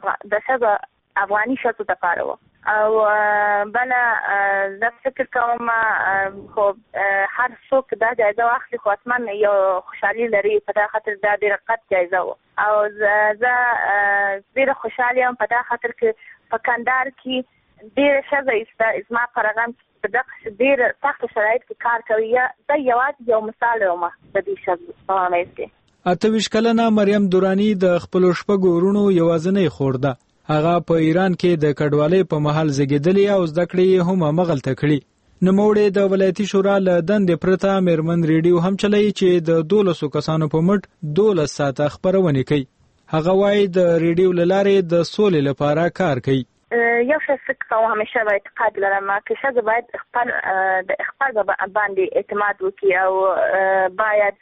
S21: ښځو افغاني ښځو دپاره وه. او بله زه فکر کوم خو هر څوک دا جایزه واخلي خو حتما یو خوشحالي لري، په دا خاطر دا ډېره قد جایزه وه. او زه ډېره خوشحاله یم په دا خاطر کې په کندهار کې ډېره ښځه زما په رقم په دغه ډېر سخت شرایط کې کار کوي. زه یوازې یو مثال یم د دې ښځو په منځ کې. 28 کلنه مریم دورانی د خپلو شپږو وروڼو یوازینۍ خور ده. هغه په ایران کې د کډوالۍ په مهال زیږیدلې او زده کړې هم همغلته کړې. نوموړې د ولایتي شورا له دندې پرته میرمن ریډیو هم چلوي چې د 12 کسانو په مټ 12 ساعته خپرونې کوي. هغه وايي د ریډیو له لارې د سولې لپاره کار کوي. یو څه فکر کوم همیشه به اعتقاد لرم چې ښځه باید خپل باندې اعتماد وکړي او باید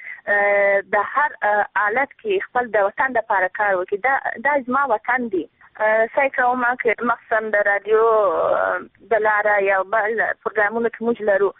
S21: د هر حالت کې خپل د وطن لپاره کار وکړي. دا زما وطن دی. سعی کوم چې مخصوصا د رادیو د لاره یا بل پروګرامونو کې موږ لرو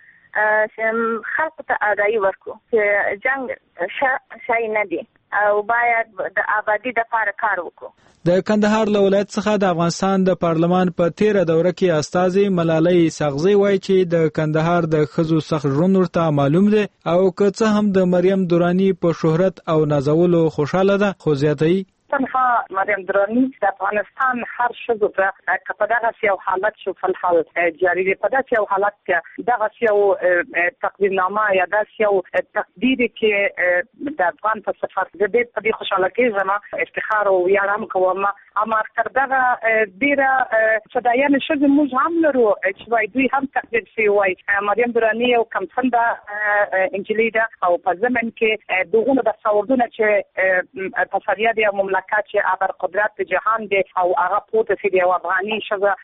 S21: چې خلکو ته آگاهي ورکړو چې جنګ شی نه دی او باید د آبادی لپاره کار وکړو. د کندهار له ولایت څخه د افغانستان د پارلمان په 13 دوره کې استازي ملالۍ ساغزي وایي چې د کندهار د ښځو سخت ژوند ورته معلوم دی او که څه هم د مریم دورانی په شهرت او نازولو خوشاله ده، خو زیاتوي
S22: تنها مریم درانی د افغانستان هر ښځو ته که په دغه یو حالت شو فلحال جاری دی، په دغه یو حالت کې دغه یو تقدیرنامه یا دغه یو تقدیر کې د افغان په سفر د دې په دې خوشاله کېږم، افتخار او ویاړ هم کوم. اما تر دغه ډیره صدایان ښځې موږ هم لرو چې وایي دوی هم تقدیر شوي وایي. مریم درانی یو کمڅنده نجلۍ ده او په زمن کې دغونه بساوردونه چې په فریاد یا مملکت چې ابر قدرت په جهان دی او هغه پورته سي دی او افغاني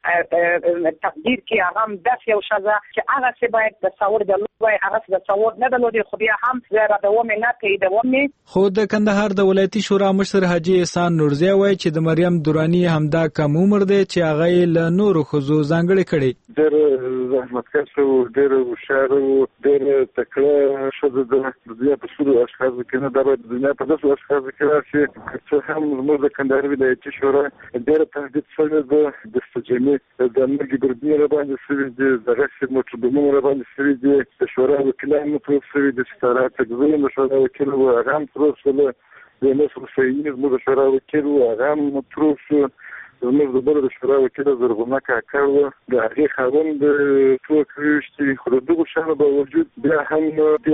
S22: ښځه تقدیر کې هغه هم داسې یو ښځه چې هغه څه باید تصور درلود وایي، هغه څه تصور نه درلودی خو بیا هم زه ردوم نه تاییدوم.
S11: خو د کندهار د ولایتي شورا مشر حاجي احسان نورزی وایي چې د مریم دورانی همدا کم عمر دی چې هغه له نورو ښځو ځانګړې کړي.
S23: ډېر زحمتکش او ډېر هوښیار او ډېر تکړه ښځه ده. د دنیا په ټولو اشخاصو کې نه دا باید د دنیا په داسې اشخاصو کې راشي چې هم زموږ د کندهار ولایتي شورا ډېره تهدید شوې ده. د سجنې د مرګ ګردونه راباندې شوي دي، د غشې موټربمونه راباندې شوي دي، د شورا وکیلان مطروح شوي دي، ستاره تکزیل د شورا وکیل و هغه هم مطروح شول، د نصر حسیني زموږ د شورا وکیل و هغه هم مطروح شو، زموږ د بله د شورا وکیل زرغونه کاکړ و د هغې خاوند ټوک ویشتي. خو د دغو شیانو باوجود بیا هم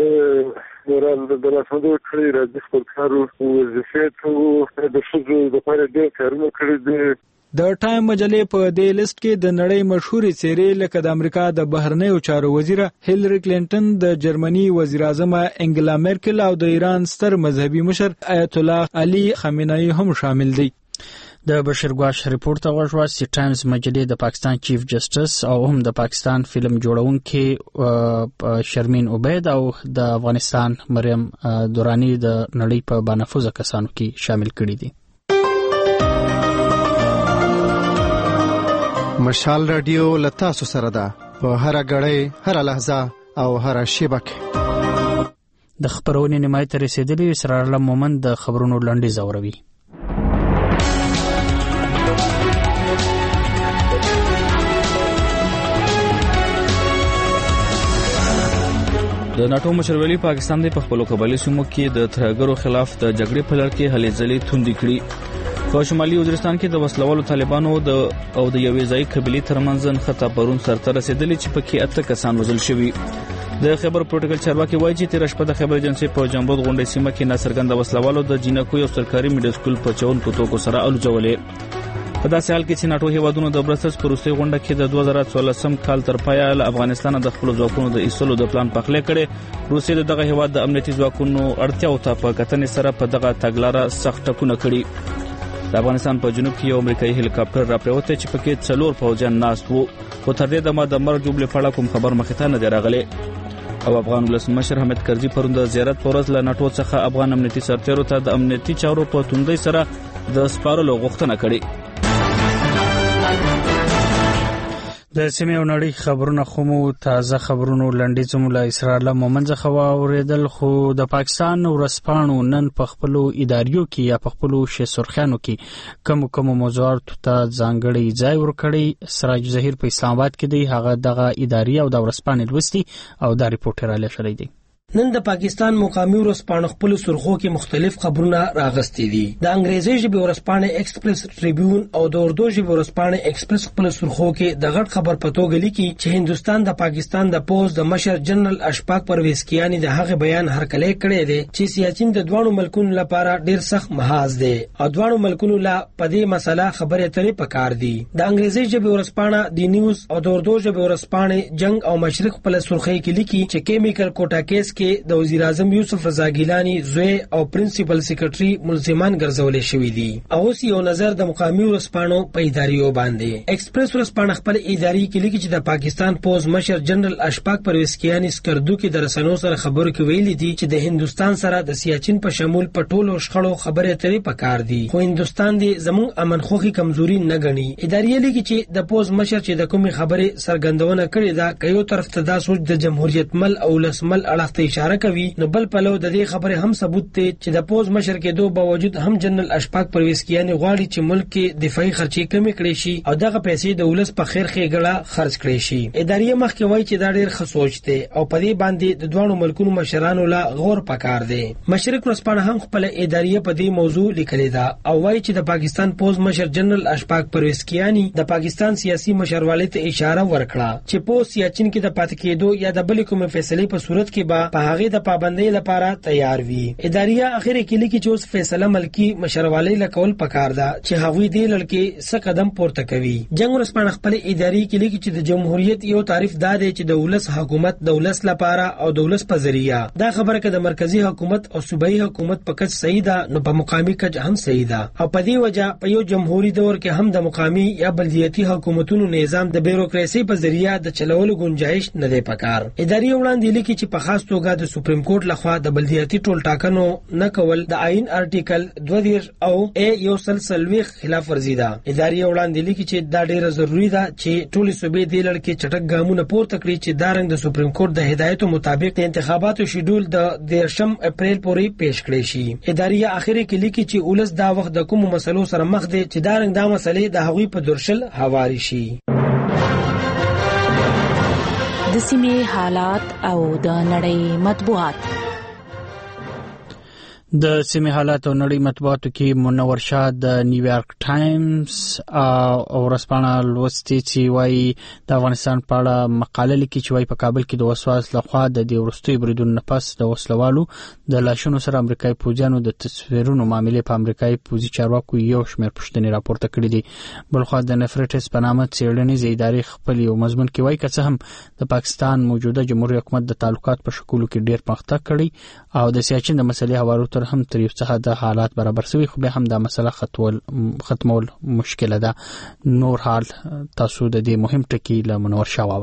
S23: د لاسوندو کړي راځي خپل کار وظیفې کوو د ښځو دپاره ډېر کارونه کړي دي.
S11: د ټایم مجلې په دې لیست کې د نړۍ مشهورې څېرې لکه د امریکا د بهرنیو چارو وزیره هیلری کلینټن، د جرمني وزیر اعظم انګلا میرکل او د ایران ستر مذهبي مشر آیت الله علي خامنه‌ای هم شامل دي.
S1: د بشیر ګواش ریپورت غوښوا چې ټایمز مجلې د پاکستان چیف جسټس او هم د پاکستان فلم جوړونکي شرمین عبید او د افغانستان مریم دورانی د نړۍ په بانفوذه کسانو کې شامل کړي دي.
S8: مشال رادیو لتا سره ده په هر غړې، هر لحظه او هر شیبه کې.
S1: د خبرونې نیمایي ته رسیدلی. اسرار الله مومند د خبرونو لنډیز اوروي.
S2: د ناتو مشر ویلي پاکستان د خپل قبایلی سیمو کې د ترهګرو خلاف د جګړې په لړ کې هلې ځلې توندې کړې. په شمالي وزیرستان کې د وسلوالو طالبانو او د یوې ځای قبيلې ترمنځ خطا پرون سرته رسیدلی چې پکې 8 کسان وژل شوي. د خبر پروتوکول چارواکي وایي چې 13 شپه د خبر ایجنسی په جنبود غونډې سیمه کې ناڅرګند وسلوالو د جینکو یو سرکاري میډل سکول په چون کوتو سره الوځولې. په داسې حال کې چې ناتو هیوادونو د برسس پروسې غونډه کې د 2014 کال تر پایه له افغانستان د خپل ځواکونو د ایستلو د پلان پخلی کړي. روسیې دغه هیواد د امنیتي ځواکونو اړتیاو ته په کتنې سره په دغه تګلارې سخت ټکونه کړي. د افغانستان په جنوب کې یو امریکایي هلیکاپټر راپریوته چې پکې 4 پوځیان ناست وو. خو تر دې دمه د مرګ جوړې فړه کوم خبر مخې ته نه دی راغلی. او افغان ولسمشر حامد کرزي پرون د زیارت پورز له ناتو څخه افغان امنیتي سرتیرو ته د امنیتي چارو په توندۍ سره د سپارلو غوښتنه کړې.
S1: د سیمې او نړۍ خبرونه خو تازه خبرونو لنډیز مولا اسرار الله مومند څخه واوریدل. خو د پاکستان ورسپانو نن په خپل اداریو کې یا په خپل شسرخانو کې کوم موضوعات ته ځانګړي ځای ورکړي. سراج ظهیر په اسلام آباد کې دی. هغه دغه اداري او د ورسپان لوستي او د ریپورټر علی شری دی.
S4: نن د پاکستان مقامی ورسپانه خپل سرخو کې مختلف خبرونه راغستې دي. د انګریزي ژبې ورسپانه ایکسپریس ټریبیون او د اردو ژبې ورسپانه ایکسپریس خپل سرخو کې د غټ خبر پتو غلي کې چې هندستان د پاکستان د پوز د مشر جنرال اشفاق پرویز کیانی د هغه بیان هرکلی کړی دی چې سیاسيين د دوه ملکونو لپاره ډیر سخت محاذ دي او دوه ملکونو لا په دې مسله خبرې اترې پکار دي. د انګریزي ژبې ورسپانه دی نیوز او د اردو ژبې ورسپانه جنگ او مشرق خپل سرخی کې لیکي چې کیمیکل کوټا کیس کې د وزیر اعظم یوسف رضا ګیلانی زوی او پرنسپل سیکریټري ملزمان ګرځولې شوې دي. او یو نظر د مقامی ورسپانو په اداریو باندې ایکسپریس ورسپانه خپل اداري کې لیکي چې د پاکستان پوز مشر جنرال اشفاق پرویز کیانی سکردو کې د رسنیو سره خبرو کې ویلي دي چې د هندستان سره د سیاچین په شمول په ټولو شخړو خبرې اترې پکار دي. خو هندستان دې زموږ امن خوخي کمزوري نه غني. اداري لیکي چې د پوز مشر چې د کومې خبرې سرګندونه کړې ده کيو طرف ته دا سوچ د جمهوریت مل او لسمل اړه ته اشاره کوي. نو بل پلو د دې خبره هم ثبوت دی چې د پوز مشر کې دوه باوجود هم جنرال اشفاق پرویز کیانی غواړي چې ملک کې دفاعي خرچې کمې کړي شي او دغه پیسې د ولس په خیر خېګړه خرج کړي شي. اداري مخکې وایي چې دا ډېر ښه سوچ دی او په دې باندې د دوه ملکونو مشرانو لا غور پکار دی. مشرق ورسپانه هم خپل اداري په دې موضوع لیکلې ده او وایي چې د پاکستان پوز مشر جنرال اشفاق پرویز کیانی د پاکستان سیاسي مشروالۍ ته اشاره ورکړه چې پوز سیاچین کې د پاتې کېدو یا د بل کوم فیصله په صورت کې به په هغه د پابندۍ لپاره تیار وي. اداریه اخر کې لیکي چې اوس فیصله ملکی مشروالۍ لکول پکار ده چې هغوی دې لړکې څه قدم پورته کوي. جنگ ورسپانه خپل اداري کې لیکي چې د جمهوریت یو تعریف دا دی چې د ولس حکومت د ولس لپاره او د ولس په ذریعہ دا خبره کې د مرکزی حکومت او صوبایي حکومت په کچ صحیح ده نو په مقامی کچ هم صحیح ده او په دې وجه په یو جمهوریت دور کې هم د مقامی یا بلدیاتي حکومتونو نظام د بیروکراسي په ذریعہ د چلولو گنجائش نه دی پکار. اداري وړاندې لیکي چې په خاص توګه د سپریم کورټ لخوا د بلدیاتي ټول ټاکنو نه کول د آئین آرټیکل 22 او یو سلسلوي خلاف ورزي ده. اداري وړاندې لیکي چې دا ډیره ضروری ده چې ټول صوبې د لړکې چټک ګامونه پورته کړي چې دا رنګ د سپریم کورټ د هدایتو مطابق د انتخاباتو شیډول د 13 اپریل پورې پیښ کړي شي. اداري اخر کې لیکي چې ولس دا وخت د کوم مسلو سره مخ دي چې دا رنګ دا مسلې د هغوی په درشل حواري شي.
S20: د سیمې حالات او د نړۍ مطبوعات.
S1: د سیمې حالات او نړۍ مطبوعاتو کې منور شاه د نیویارک ټایمز او ورسپانه لوستي چې وايي د افغانستان په اړه مقاله لیکي چې وايي په کابل کې د وسواس لخوا د دې ورستوي بریدونو نه پس د وسلوالو د لاشونو سره امریکایي پوځیانو د تصویرونو معاملې په امریکایي پوځي چارواکو یو شمېر پوښتنې راپورته کړې دي. بلخوا د نفرټس په نامه څېړنیزې ادارې خپل یو مضمون کې وايي که څه هم د پاکستان موجوده جمهوریت حکومت د تعلقات په شکلو کې ډېر پرمختګ کړی او د سیاچین د مسلې هوارو هم تر یو څه د حالات برابر شوی خو به هم دا مسله ختمول مشکله ده. نور حال تاسو د دې مهم ټکی له منور شاه واوري.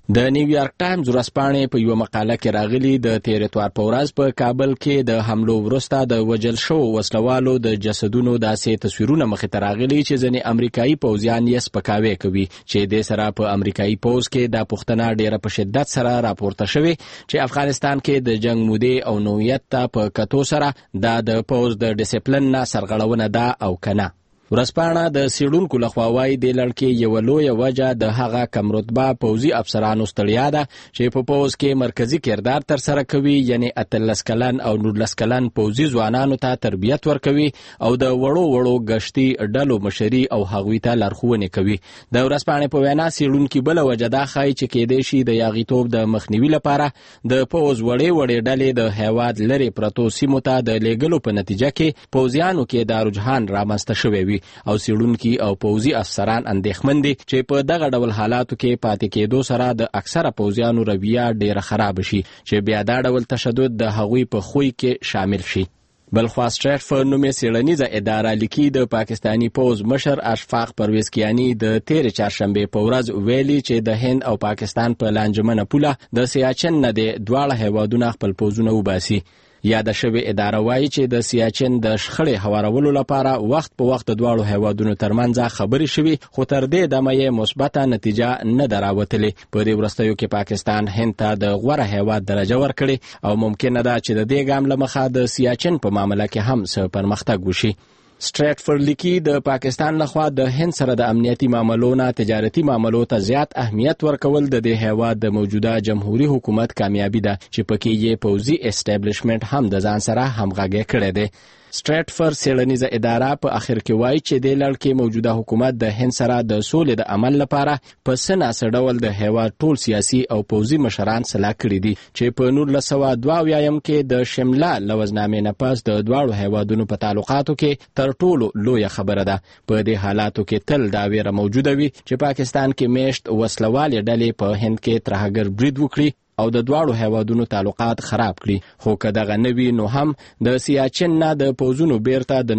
S3: د نیویارک ټایمز ورځپاڼې په یو مقاله کې راغلي د تیرتوار په ورځ په کابل کې د حملو وروسته د وجل شو وسلوالو د جسدونو داسې تصویرونه مخې ته راغلي چې ځینې امریکایي پوځیان یې سپکاوی کوي چې د سره په امریکایي پوځ کې د پښتنه ډیره په شدت سره راپورته شوی چې افغانستان کې د جنگ مودې او نوعیت ته په کتو سره د پوځ د ډیسپلین نه سرغړونه ده او کنه. ورځپاڼه د سیډونکو لخوا وايي د لړکې یو لوی وجه د هغه کم رتبه پوځي افسرانو ستړیا ده چې په پوځ کې مرکزی کردار تر سره کوي، یعنی 18 کلن او 19 کلن پوځي ځوانانو ته تربیت ورکوي او د وړو غشتي ډلو مشري او هغوی ته لارښوونې کوي. د ورځپاڼې په وینا سیډونکو بل وجه دا ښایي چې کېدې شي د یاغیتوب د مخنیوي لپاره د پوځ وړې ډلې د هیواد لري پرتو سیمو ته د لیږلو په نتیجه کې پوځیانو کې دا رجحان رامنځته شوی وي او سیډونکي او پوځي افسران اندېښمن دي چې په دغه ډول حالاتو کې پاتې کېدو سره د اکثره پوځیانو رویه ډیره خراب شي چې بیا دا ډول تشدد د هغوی په خوی کې شامل شي. بلخوا سټریټفورډ نومې څېړنیزه اداره لیکي د پاکستانی پوځ مشر اشفاق پرویز کیانی د تیر چهارشنبه په ورځ ویلي چې د هند او پاکستان په لانجمنه پوله د سیاچن نه د دواړه هیوادونو خپل پوځونه وباسي. یاد شوی اداره وایي چې د سیاچن د شخړې هوارولو لپاره وخت په وخت د دواړو هیوادونو ترمنځ خبرې شوي، خو تر دې دمه یې مثبته نتیجه نه ده راوتلې. په دې وروستیو کې پاکستان هند ته د غوره هیواد درجه ورکړې او ممکنه ده چې د دې ګام له مخه د سیاچن په معامله کې هم څه پرمختګ وشي. سټریټفورډ لیکي د پاکستان لخوا د هند سره د امنیتي معاملو نه تجارتي معاملو ته زیات اهمیت ورکول د دې هیواد د موجوده جمهوریت حکومت کامیابی ده چې پکې یې پوځي اسټابلیشمنت هم د ځان سره همغږي کړی دی. سټریټفورډ څېړنیزه اداره په اخر کې وایي چې د لړکې موجوده حکومت د هند سره د سولې د عمل لپاره په سناسه ډول د هیواد ټول سیاسي او پوځي مشران سلا کړي دي چې په 1922 کې د شمله لوزنامې نه پس د دواړو هیوادونو په تعلقاتو کې تر ټولو لویه خبره ده. په دې حالاتو کې تل دا ویره موجوده وي چې پاکستان کې میشت وسلوالې ډلې په هند کې ترهګر برید وکړي او د دواړو هیوادونو تعلقات خراب کړي. خو که دغه نوي نو هم د سیاچن نه د پوځونو بیرته د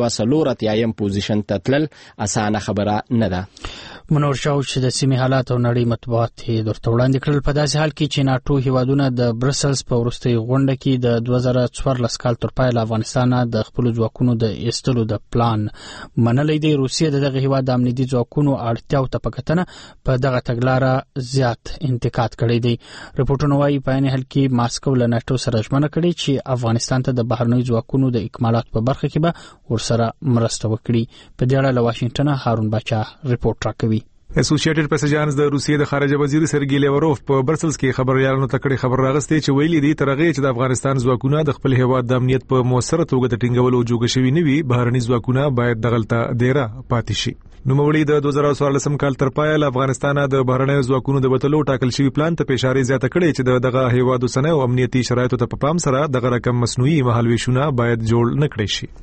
S3: 1940 پوزیشن ته تلل اسانه خبره نه ده.
S1: منور شاو چې د سیمې حالات او نړۍ مطبوعات درته وړاندې کړل په داسې حال کې چې ناتو هیوادونه د برسلز په وروستي غونډه کې د 2014 کال تر پای له افغانستان د خپل ځواکونو د ایستلو د پلان منلې دی. روسیه دغه هیواد د امنیتي ځواکونو اړتیاو ته پکتنه په دغه تګلارې زیات انتقاد کړی دی. رپورټونه وايي په عین حال کې ماسکو له ناتو سره ژمنه کړې چې افغانستان ته د بهرنیو ځواکونو د اکمالات په برخه کې به ورسره مرسته وکړي. په دې اړه له واشنگټن هارون باچا رپورټ راکوي.
S5: اسوسییټډ پریس اژانس د روسیې د خارجه وزیر سرګی لیوروف په برسلز کې خبريالانو ته کړي خبر راغستې چې ویلي دي ترغه چې د افغانستان ځواکونه د خپل هیواد د امنیت په موثره توګه د ټینګولو جوګه شوی نوي بهرني ځواکونه باید دغلطه ډیره پاتې شي. نوموړي د 2014 کال تر پای له افغانستان د بهرنیو ځواکونو د وټلو ټاکل شوی پلان ته اشاره زیاته کړې چې دغه هیواد وسنه او امنیتي شرایطو ته په پام سره دغه رقم مصنوعي مهالويشونه باید جوړ نه کړي شي.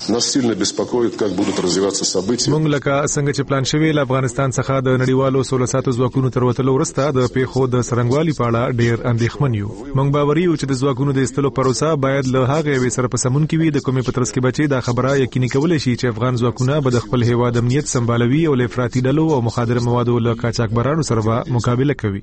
S5: موږ لکه څنګه چې پلان شوی له افغانستان څخه د نړیوالو سولساتو ځواکونو تر وټلو وروسته د پیښو د سرنګوالي په اړه ډیر اندېښمن یو. موږ باوري یو چې د ځواکونو د ایستلو پروسه باید له هغه وی سره په سمون کې وي د کومې پترس کې بچي دا خبره یقیني کول شي چې افغان ځواکونه به د خپل هیواد امنیت سمبالوي او لفراطي ډلو او مخدره موادو له قاچاقبرانو سره مقابله کوي.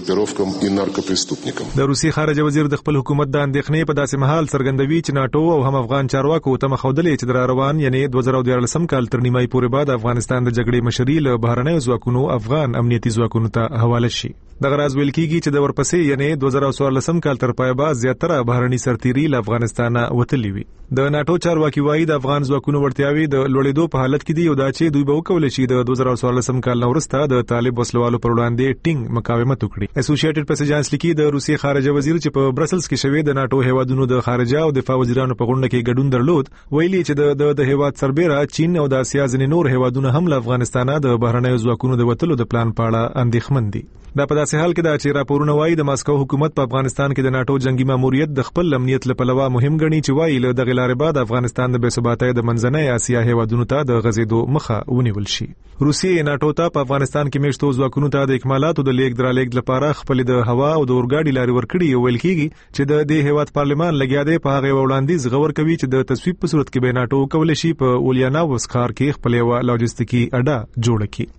S5: د روسي خارجه وزیر د خپل حکومت د اندېښنې په داسې مهال څرګندوي چې ناتو او هم افغان چارواکو ته مخاودلې چې د روان یعنی 2014 کال تر نیمای پورې بعد افغانستان د جګړې مشري له بهرنیو ځواکونو افغان امنیتي ځواکونو ته حواله شي. دغه راز ویل کیږي چې د ورپسې یعنی 2014 کال تر پای بعد زیاتره بهرني سرتیري له افغانستان وتلی وي. د ناتو چارواکي وایي د افغان ځواکونو ورتیاوي د لوړېدو په حالت کې دي او دا چې دوی به وکولای شي د 2014 کال وروسته د طالب وسلوالو پر وړاندې ټینګ مقاومت وکړي. اسوسییټډ پریس اژانس لیکي د روسي خارجه وزیر چې په برسلز کې شوی د ناتو هیوادونو د خارجه او دفاع وزیرانو په غونډه کې ګډون درلود ویلي چې د هیواد سربېره چین او د اسیا ځینې نور هیوادونه هم له افغانستان د بهرنیو ځواکونو د وټلو د پلان په اړه اندېښمن دي. دا په داسې حال کې دا چې راپورونه وایي د ماسکو حکومت په افغانستان کې د ناتو جنگي ماموریت د خپل امنیت لپاره مهم ګڼي چې وایي له دغه لارې بعد افغانستان د بیثباتۍ د منځنۍ اسیا هیوادونو ته د غزیدو مخه ونیول شي. روسیې ناتو ته په افغانستان کې میشتو ځواکونو ته د اکمالاتو د لیک درالېګ لپاره خپل د هوا او د اورګاډي لارې ورکړي ویل کیږي چې د دې هیواد پارلمان لګیا دی په هغه وړاندیز غور کوي چې د تصویب په صورت کې به ناتو کول شي په اولیانا وسخار کې خپل یو لاجستیکي اډه جوړ کړي.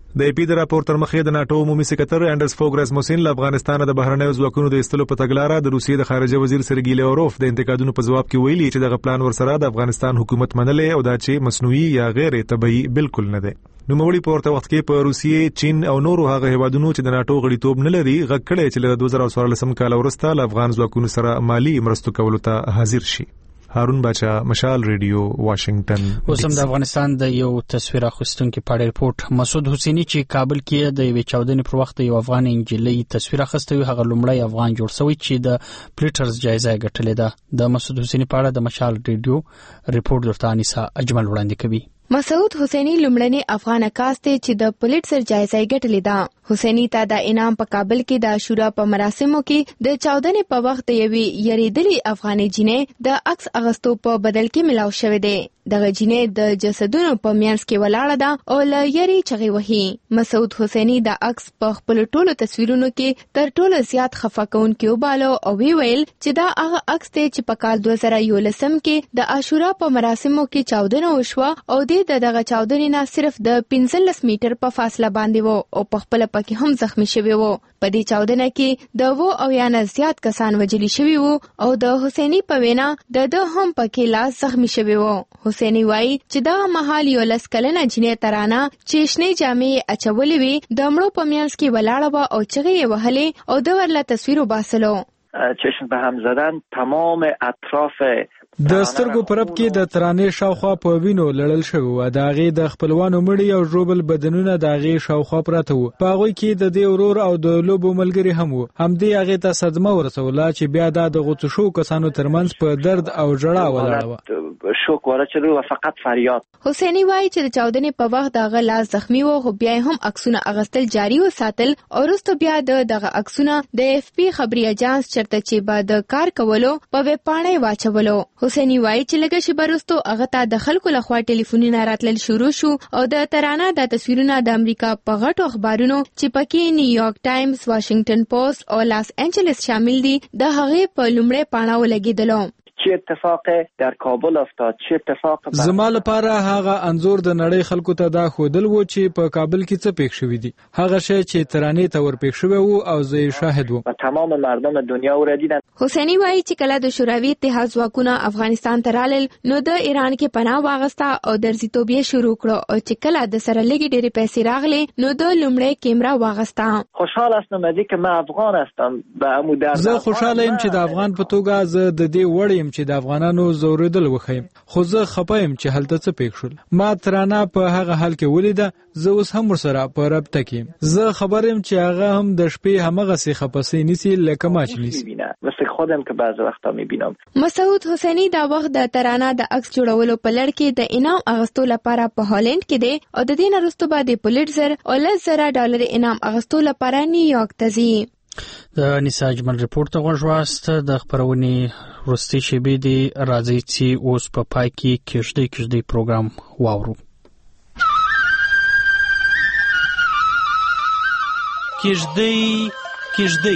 S5: د اپی د راپور تر مخې د ناتو عمومي سکرټر انډرس فوګ راسموسین له افغانستان د بهرنیو ځواکونو د استلو په تګلارې د روسیې د خارجه وزیر سرګی لاوروف د انتقادونو په جواب کې ویلي چې دغه پلان ورسره د افغانستان حکومت منلې او دا چې مصنوعي یا غیر طبيعي بالکل نه ده. نوموړي په ورته وخت کې په روسیې، چین او نورو هغه هیوادونو چې د ناتو غړیتوب نه لري غږ کړی چې له 2014 کال وروسته له افغان ځواکونو سره مالی مرستو کولو ته حاضر شي. هارون باچا، مشال ریډیو، واشنگټن.
S1: اوس هم د افغانستان د یو تصویر اخیستونکو په ریپورت مسعود حسینی چې کابل کې د یوې چاودنې پر وخت یو افغان انجلۍ تصویر اخیستوي، هغه لومړی افغان جوړ شوی چې د پلیټرز جایزه ګټلې ده. د مسعود حسینی په اړه د مشال ریډیو ریپورت درته انیسا اجمل وړاندې کوي.
S7: مسعود حسینی لومړنی افغان عکاس دی چې د پلیټزر جایزه ګټلې ده. حسینی ته د انعام په کابل کې د عاشورا په مراسمو کې د چاودنې په وخت یوې یریدلې افغاني جینې د عکس اغستو په بدل کې ملاو شوې ده. دغه جینې د جسدونو په میانس کې ولاړه ده او له یری چغې وهي. مسعود حسینی د عکس په خپل ټولو تصویرونو کې تر ټولو زیات خفه کوونکی وباله او ویل چې دا هغه عکس دی چې په کال 2011 کې د عاشورا په مراسمو کې چاودنه وشوه او دغه چاودنې نه صرف د 15 میټر په فاصله باندې وو او په خپل پکې هم زخمی شوی وو. په دې چاودنه کې د وو او یا نه زیات کسان وژل شوی وو او د حسینی په وینا د هم پکې لاس زخمی شوی وو. حسینی وایي چې دا مهال یو لسکلنه جنې ترانه چې شنه جامې اچولې وي د مړو په میانس کې ولاړه و او چغې وهلې او د ورله تصویر وباسلو.
S10: چشم به هم زدن تمام اطراف
S12: د سترګو پرب کې د ترانې شاوخوا په وینو لړل شوی و. د هغې د خپلوانو مړي او ژوبل بدنونه د هغې شاوخوا پراته وو. په هغوی کې د دې ورور او د لوبو ملګري هم وو. همدې هغې ته صدمه ورسوله چې بیا دا د غوڅو شوو کسانو ترمنځ په درد او ژړا ولاړه وه.
S10: شوک وارد شده و فقط فریاد.
S7: حسینی وایي چې د چاودنې په وخت دغه لاس زخمی و خو بیا هم عکسونه اغستل جاري وساتل او وروسته بیا دغه عکسونه د اف پی خبري اجانس چرته چې بعد کار کولو په ویب پاڼه واچولو. حسینی وایي چې لږ شی برستو هغه ته د خلکو لخوا ټلیفونونه راتلل شروع شو او د ترانه د تصویرونه د امریکا په غټو اخبارونو چې پکې نیویارک ټایمز، واشنگټن پوسټ او لاس انجلس شامل دي د هغې په لومړی پاڼه ولګیدلو.
S10: چه اتفاق در کابل افتاد، چه اتفاق
S12: زما لپاره هغه انزور د نړۍ خلکو ته دا خودل و چې په کابل کې څه پېښ شوی دي. هغه شی چې ترانې ته ورپېښ شوی وو او زه شاهد وم.
S10: تمام مردم دنیا وردیدن.
S7: حسینی وایي چې کله د شوروي اتحاد ځواکونه افغانستان ته رالل نو د ایران کې پناه واغسته او درزیتوب یې شروع کړ او چې کله د سره لګي ډېرې پیسې راغلې نو د لومړی کیمرا واغسته.
S10: خوشحال هستم از اینکه من افغان هستم.
S12: زه خوشاله یم چې د افغان په توګه زه د دې وړ یم چې د افغانانو زوریدل وخیم، خو زه خپه یم چې هلته څه پېښ شول. ما ترانه په هغه حال کې ولیده. زه اوس هم ورسره په رابطه کې یم. زه خبر یم چې هغه هم د شپې همغسې خپسې نیسي لکه ما چې نیسي.
S10: مثل خودم که بعض وقتا میبینم.
S7: مسعود حسینی دا وخت د ترانه د عکس جوړولو په لړ کې د انعام اغستو لپاره په هالند کې دی او د دې نه وروسته به د پولیټزر او $10,000 انعام اغستو لپاره نیویارک ته ځي.
S1: د انیسا اجمل ریپورت غوږ واست. د خبرونې وروستۍ شېبې دی راځي چې اوس په پای کې کېږدۍ پروګرام واورو. کېږدۍ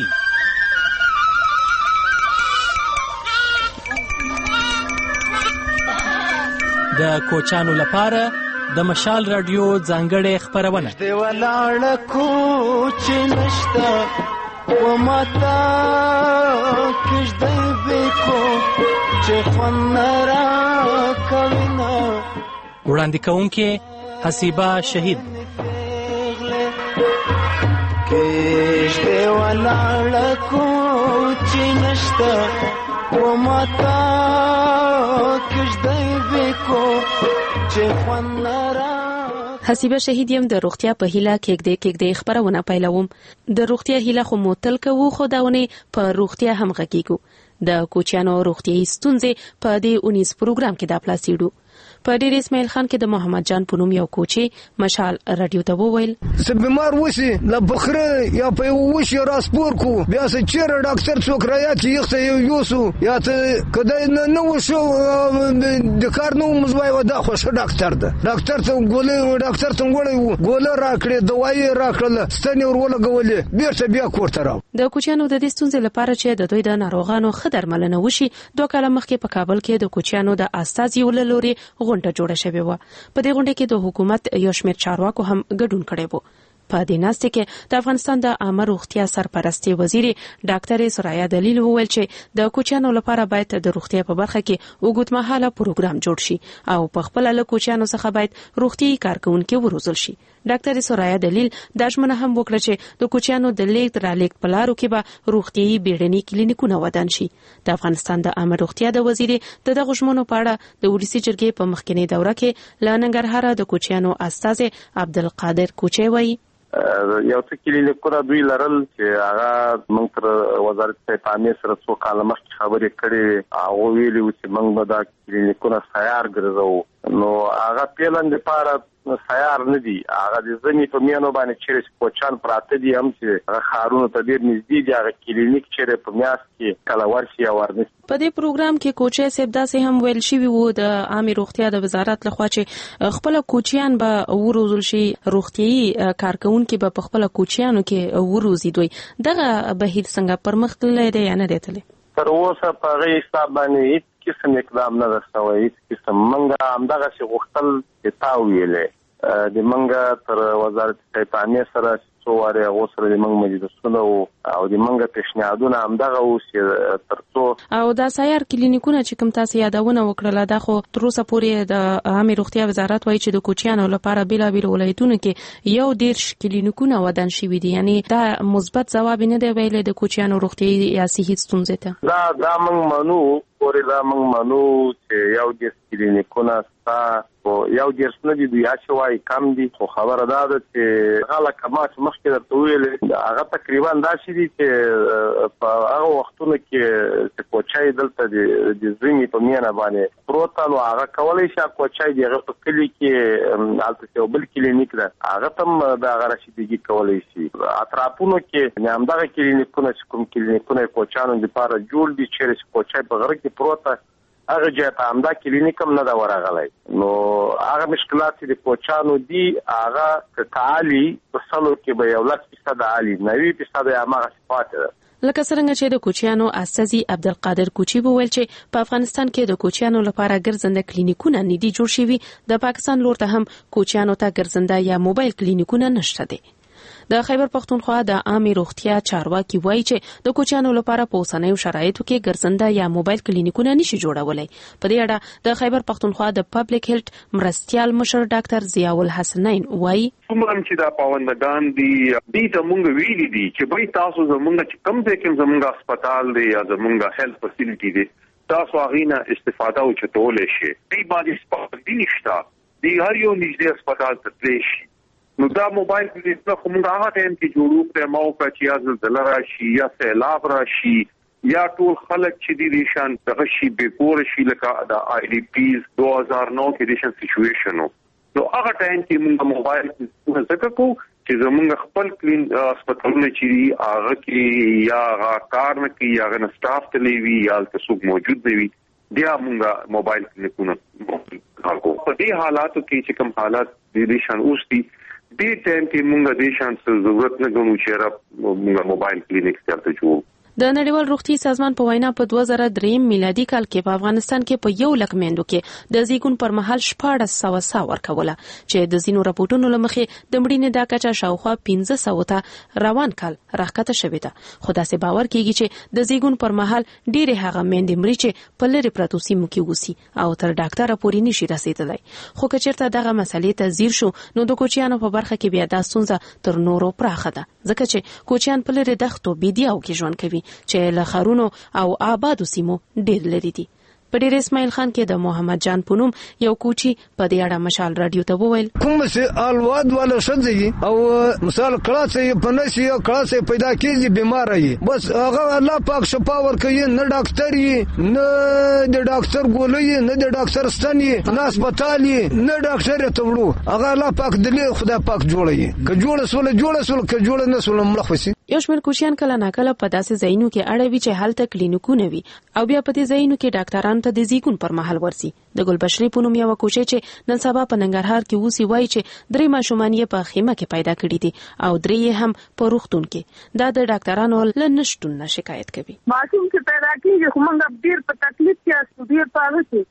S1: د کوچانو لپاره د مشال رادیو ځانګړې خبرونه.
S24: د ولاړ کوچ نشته و ماتا کېږدۍ بېکو چې خوند را کوینه.
S1: وړاندې کوونکې حسیبه شهید.
S24: کېږدۍ ولاړ کوچ نشته و ماتا کېږدۍ بېکو چې خوند را.
S20: حسیبه شهید یم. د روغتیا په هیله کېږدۍ خبرونه پیلوم. د روغتیا هیله خو موتل کوو خو داونه په روغتیا هم غږیږو. د کوچیانو روغتیايي ستونزې په دې 19 پروګرام کې دا پلاسیډو. په ډیر اسماعیل خان کې د محمد جان پونوم یو کوچي مشال رادیو ته وویل
S25: چې بیمار وسی لا بخره یا په وشي راسپور کو بیا چې چیرې ډاکټر څوک راځي یخته یوسو یا ته کدی نه وشو د کار نو مزوای ودا خوښ ډاکټر ده. ډاکټر ته ګولې راکړې دوايي راکړل ستنې ورول غولې بیرته بیا کوړه راو.
S20: د کوچیانو د دې ستونزې لپاره چې د دوی د ناروغانو خدمتمنه وشي 2 کال مخکې په کابل کې د کوچیانو د استازي ولوري غونډه جوړه شوې و. په دې غونډه کې د حکومت یو شمېر چارواکو هم ګډون کړی و. په دې ناسته کې د افغانستان د عامه روغتیا سرپرستي وزیر ډاکټر سرایا دلیل وویل چې د کوچیانو لپاره باید د روغتیا په برخه کې اوږدمهاله پروګرام جوړ شي او په خپل له کوچیانو څخه باید روغتي کارکونکو وروزل شي. ډاکټر سرایا دلیل د ژمنه هم وکړه چې د کوچیانو د لیک را لیک په لارو کې به روغتي بیړني کلینیکونه ودان شي. د افغانستان د عامه روغتیا د وزیر دغه ژمنو په اړه د ولسی جرګې په مخکنی دوره کې ل ننګرهار د کوچیانو استاذ عبدالقادر کوچي وایي
S9: یو څه کلینیکونه دوی لرل چې هغه موږ تر وزارت تعلیم سره څو کال مخکې خبرې کړې او ویلي چې موږ به دا کلینیکونه سیار ګرځو نو هغه پیلن لپاره سیار نه دي هغه د زمي په میانو باندې چې کوچان پراته دي هم چې هغه خارونو ته ډیر نږدې دي هغه کلینیک چې په میاس کې کله ورشي او ورنس.
S20: په دې پروګرام کې کوچي سبدا سه هم ویل شي وو د عامه روغتیا د وزارت لخوا چې خپل کوچیان به وروزل شي روغتيي کارکونکو به په خپل کوچیانو کې وروزي دوی دغه بهیر څنګه پرمخ تللی دی یا نه دی تللی
S9: تر اوسه په غي حساب باندې قسم اقدام نه رسوي قسم منګه همدغه شي غختل تاو ویلې د منګه تر وزارت تعلیم سره څو واره غوسره د منګ مجلسونه او د منګه پیشنهادونه همدغه اوس ترڅو
S20: او دا سیار کلینیکونه چې کوم تاسو یادونه وکړه دا خو تر اوسه پورې د عامه روغتیا وزارت وایي چې د کوچیانو لپاره بیلابیل ولایتونو کې یو ډیر کلینیکونه ودان شوي دي یعنی دا مثبت ځواب نه دی ویلې د کوچیانو روغتي یا صحي ستونزې ته
S9: دا موږ منو پورې دا موږ منو چې یو ډیر کلینیکونه ستا یو ډیر سن دي دوی اچوي کم دي خو خبره ده چې غلا کما چې مخکې درته ویل هغه تقریبا دا شي دي چې په هغه وختونو کې کوچای دلته د زمي په میانه باندې پروتانو هغه کولای شي کوچای دی هغه په کلی کې البته یو بل کلینیک ده هغه تم د هغه رشیدګي کولای شي اطرافونو کې همدغه کلینیکونه کوم کلینیکونه کوچانو لپاره جوړ دي چې کوچای په غره کې پروته هغه جاته همدا کلینیک هم نه دا ورغلی نو هغه مشکلات چې د کوچانو دي هغه تعالی په سلو کې به یو 100% عالی 90% هغه صفات ده
S20: لکه څنګه چې د کوچیانو استاذ عبدالقادر کوچي وویل چې په افغانستان کې د کوچیانو لپاره ګرځنده کلینیکونه نه دي جوړ شوي د پاکستان لور ته هم کوچیانو ته ګرځنده یا موبایل کلینیکونه نشته دي. د خیبر پختونخوا د عامه روغتیا چارواکي وایي چې د کوچیانو لپاره په اوسنیو شرایطو کې ګرځنده یا موبایل کلینیکونه نشي جوړولای. په دې اړه د خیبر پختونخوا د پبلک هیلث مرستيال مشر ډاکټر ضیاء الحسنین وایي
S13: کوم چې دا پاوندګان دي د مونږ ویلي دي چې به تاسو زمونږ چې کم ځای کې زمونږ هسپتال دی یا زمونږ هیلث فیسیلیټي دی تاسو هغه نه استفاده وکړئ شي دی باندې سپارټ نشته دی هر یو نږدې هسپتال ته تللی شي نو دا موبایل کلینیک خو موږ هغه ټایم کې جوړو کړو مو چې یا زلزلہ راشي یا سیلاب راشي یا ټول خلک چې دي نشان دغه شي به کور شي لکه د آی ډی پیز 2009 کې ریشن سچويشن نو هغه ټایم کې موږ موبایل څنګه کو چې زموږ خپل کلین هسپتالونه چې هغه کې یا هغه کار نه کوي یا هغه سټاف ته لوي یا تاسو موجود دی بیا موږ موبایل کلینیکونه کوو په دې حالاتو کې چې کوم حالات د ریشن اوس دي دې ټایم کې موږ د شانس ضرورت نه کوو چې موږ موبایل کلینیک ته جوړو.
S20: د نړیوال روغتي سازمان په وینا په 2003 میلادي کال کې په افغانستان کې په 1 لک میندو کې د زیګون پر مهال 1400 ورکوله چې د زینو راپورټونو لمخې د مړینې د کچا شاوخوا 1500 ته روان کال راکته شوې ده خو داسې باور کیږي چې د زیګون پر مهال ډېرې هغه میندې مړي چې په لری پرتو سیمو کې وسی او تر ډاکټر پورې نشي رسیدلی خو کچرته دغه مسلې ته ځیر شو نو د کوچیانو په برخه کې بیا د ستونزه تر نورو پراخه ده ځکه چې کوچیان په لری دښتو بيدیاو کې ژوند کوي چې له خارونو او آبادو سیمو ډېر لري دي. په ډېر اسماعیل خان کې د محمد جان پونم یو کوچی په دې اړه مشال رادیو ته وویل
S25: کوم چې الواد ولا شذي او مثال کلاڅه په نشي او کلاڅه پیدا کیږي بیمار وي بس هغه الله پاک شفا ورکوي نه ډاکټر یې نه د ډاکټر ګولې نه د ډاکټر ستني نه هسپتال نه ډاکټر ته وړو هغه الله پاک دې خدای پاک جوړي که جوړ سول که جوړ نه سول مړ خوشي.
S20: یو شمېر کوچیان کله ناکله په داسې ځایونو کې اړوي چې هلته کلینیکونه وي او بیا په دې ځایونو کې ډاکټرانو ته د زیګون پر مهال ورسي. د ګلبشري پونم یو کوچی چې نن سبا په ننګرهار کې وسی وایي چې درې ماشومان یې په خیمه کې پیدا کړي دي او درې هم په روغتون کې دا د ډاکټرانو له نشټون نه شکایت کوي.
S6: ماشوم چې پیدا کیږي خو موږ ډیر په تکلیف کې اسو ډیر پاره شي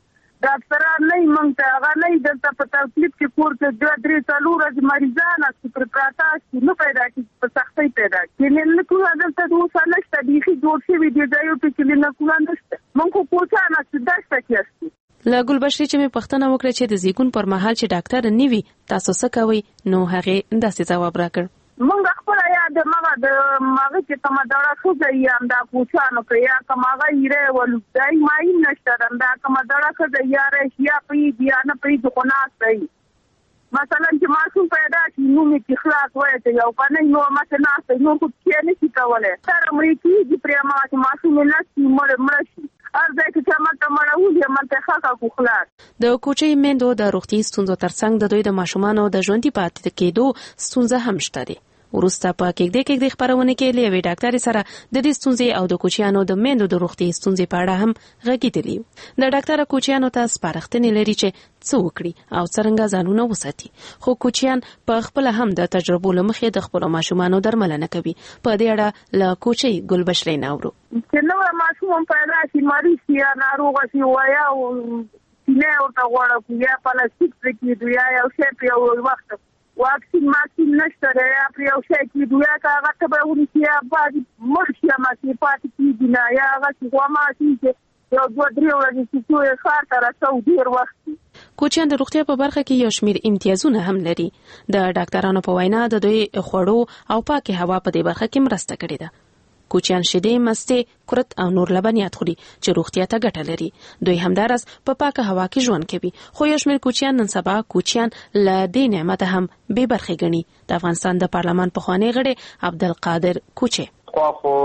S6: ډاکټران نه مونږ ته هغه نه دلته په تکلیف کې کور کې 2-3 ورځې مریضان چې پر پراته چې نو پیدا کی په سختۍ پیدا کی نه کومه دلته د وسانه ستديخي جوړ شي وي دی یو چې نه کومه نشته مونږ کو پوښتنه چې داسته کیږي.
S20: لا ګلبشري چې مې پښتنه وکړه چې د زیګون پر مهال چې ډاکټر نیوي تاسو څه کوي نو هغه داسې جواب راکړ.
S6: مونږ خپل یاد ماغه چې کومه دړه خو ځای ام دا پوښتنه کوي یا کومه غیره ولدای مای نشته دا کومه دړه خو ځای یا راشي پی بیا نه پی د قناعت دی مثلا چې ماشوم پیدا شي نو می چې خلاص وایي ته یو کنه نو ماته نه نو خو کې نه شي کولای تر مې کې د پرما چې ماشوم نه شي مړ شي ارزه چې ماته مړاوي ماته خاصه کو خلاص
S20: د کوچي مندو د روغتي ستونزو ترڅنګ د دوی د ماشومانو د ژوندۍ پاتې کېدو ستونزه هم شته دي. ورسته په کې خبرونه کې لوي ډاکټر سره د دې ستونزې او د کوچیانو د مندو د روغتي ستونزې په اړه هم غږیدلی. د ډاکټر کوچیانو ته سپارښتنې لري چې څه وکړي او څنګه ځانونه وساتي. خو کوچیان په خپل هم د تجربو لمخې د خپل ماشومانو درملنه کوي. په دې اړه له کوچي ګلبشري ناورو
S6: چې نو ماشوم پیدا شي مریض یا ناروغ شي ویا او نه ورته غوړه یا پلاستیک پرې دی یا شی په وخت واکسین ماکسین نشته یا پر یو شی کې دوی کاغه ته به ونی یا باندې مرشي ما چې پاتې کیږي نه یا هغه چې ما چې یو 2-3 ورځې چې ښار ته راځو ډیر وخت.
S20: کوچیان د روغتیا په برخه کې یو شمېر امتیازونه هم لري. د ډاکټرانو په وینا د دوی خوړو او پاکه هوا په دې برخه کې مرسته کړې ده. کوچیان شیدې مستې کورت او نور لبنیات خوري چې روغتیا ته ګټه لري. دوی همدارس په پاکه هوا کې ژوند کوي. خو یو شمېر کوچیان نن سبا کوچیان له دې نعمت هم بې برخې ګڼي. د افغانستان د پارلمان پخوانی غړی عبدالقادر کوچه
S9: خو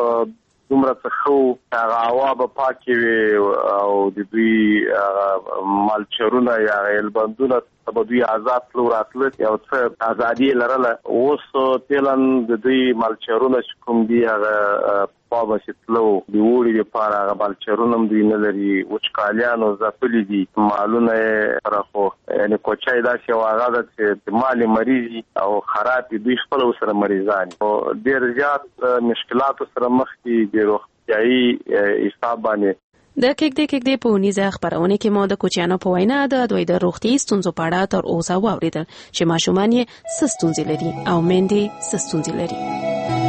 S9: دومره څه هغه هوا به پاکي وي او د دوی مالچرونه یا البندونه په دوی آزاد فلو راتل یو څه ازادي لرله. اوس تلن د دوی مالچرونه کوم دی هغه په شتلو دی وړي لپاره هغه مالچرونه دوی نه لري. وچکالیانو ځپلي دي مالونه راخو یعنی کوچای دا شی واغه د مال مریضي او خراب دوی خپل سره مریضان او ډیر زیات مشکلات سره مخ دي د روغتيایي حساب باندې.
S20: د کې په ونیزه خبرونه کې مو د کوچیانو په وینا د دوی د روغتي ستونزو په اړه تر اوسه واوریدل چې ماشومان یې ستونزې لري او مندې ستونزې لري.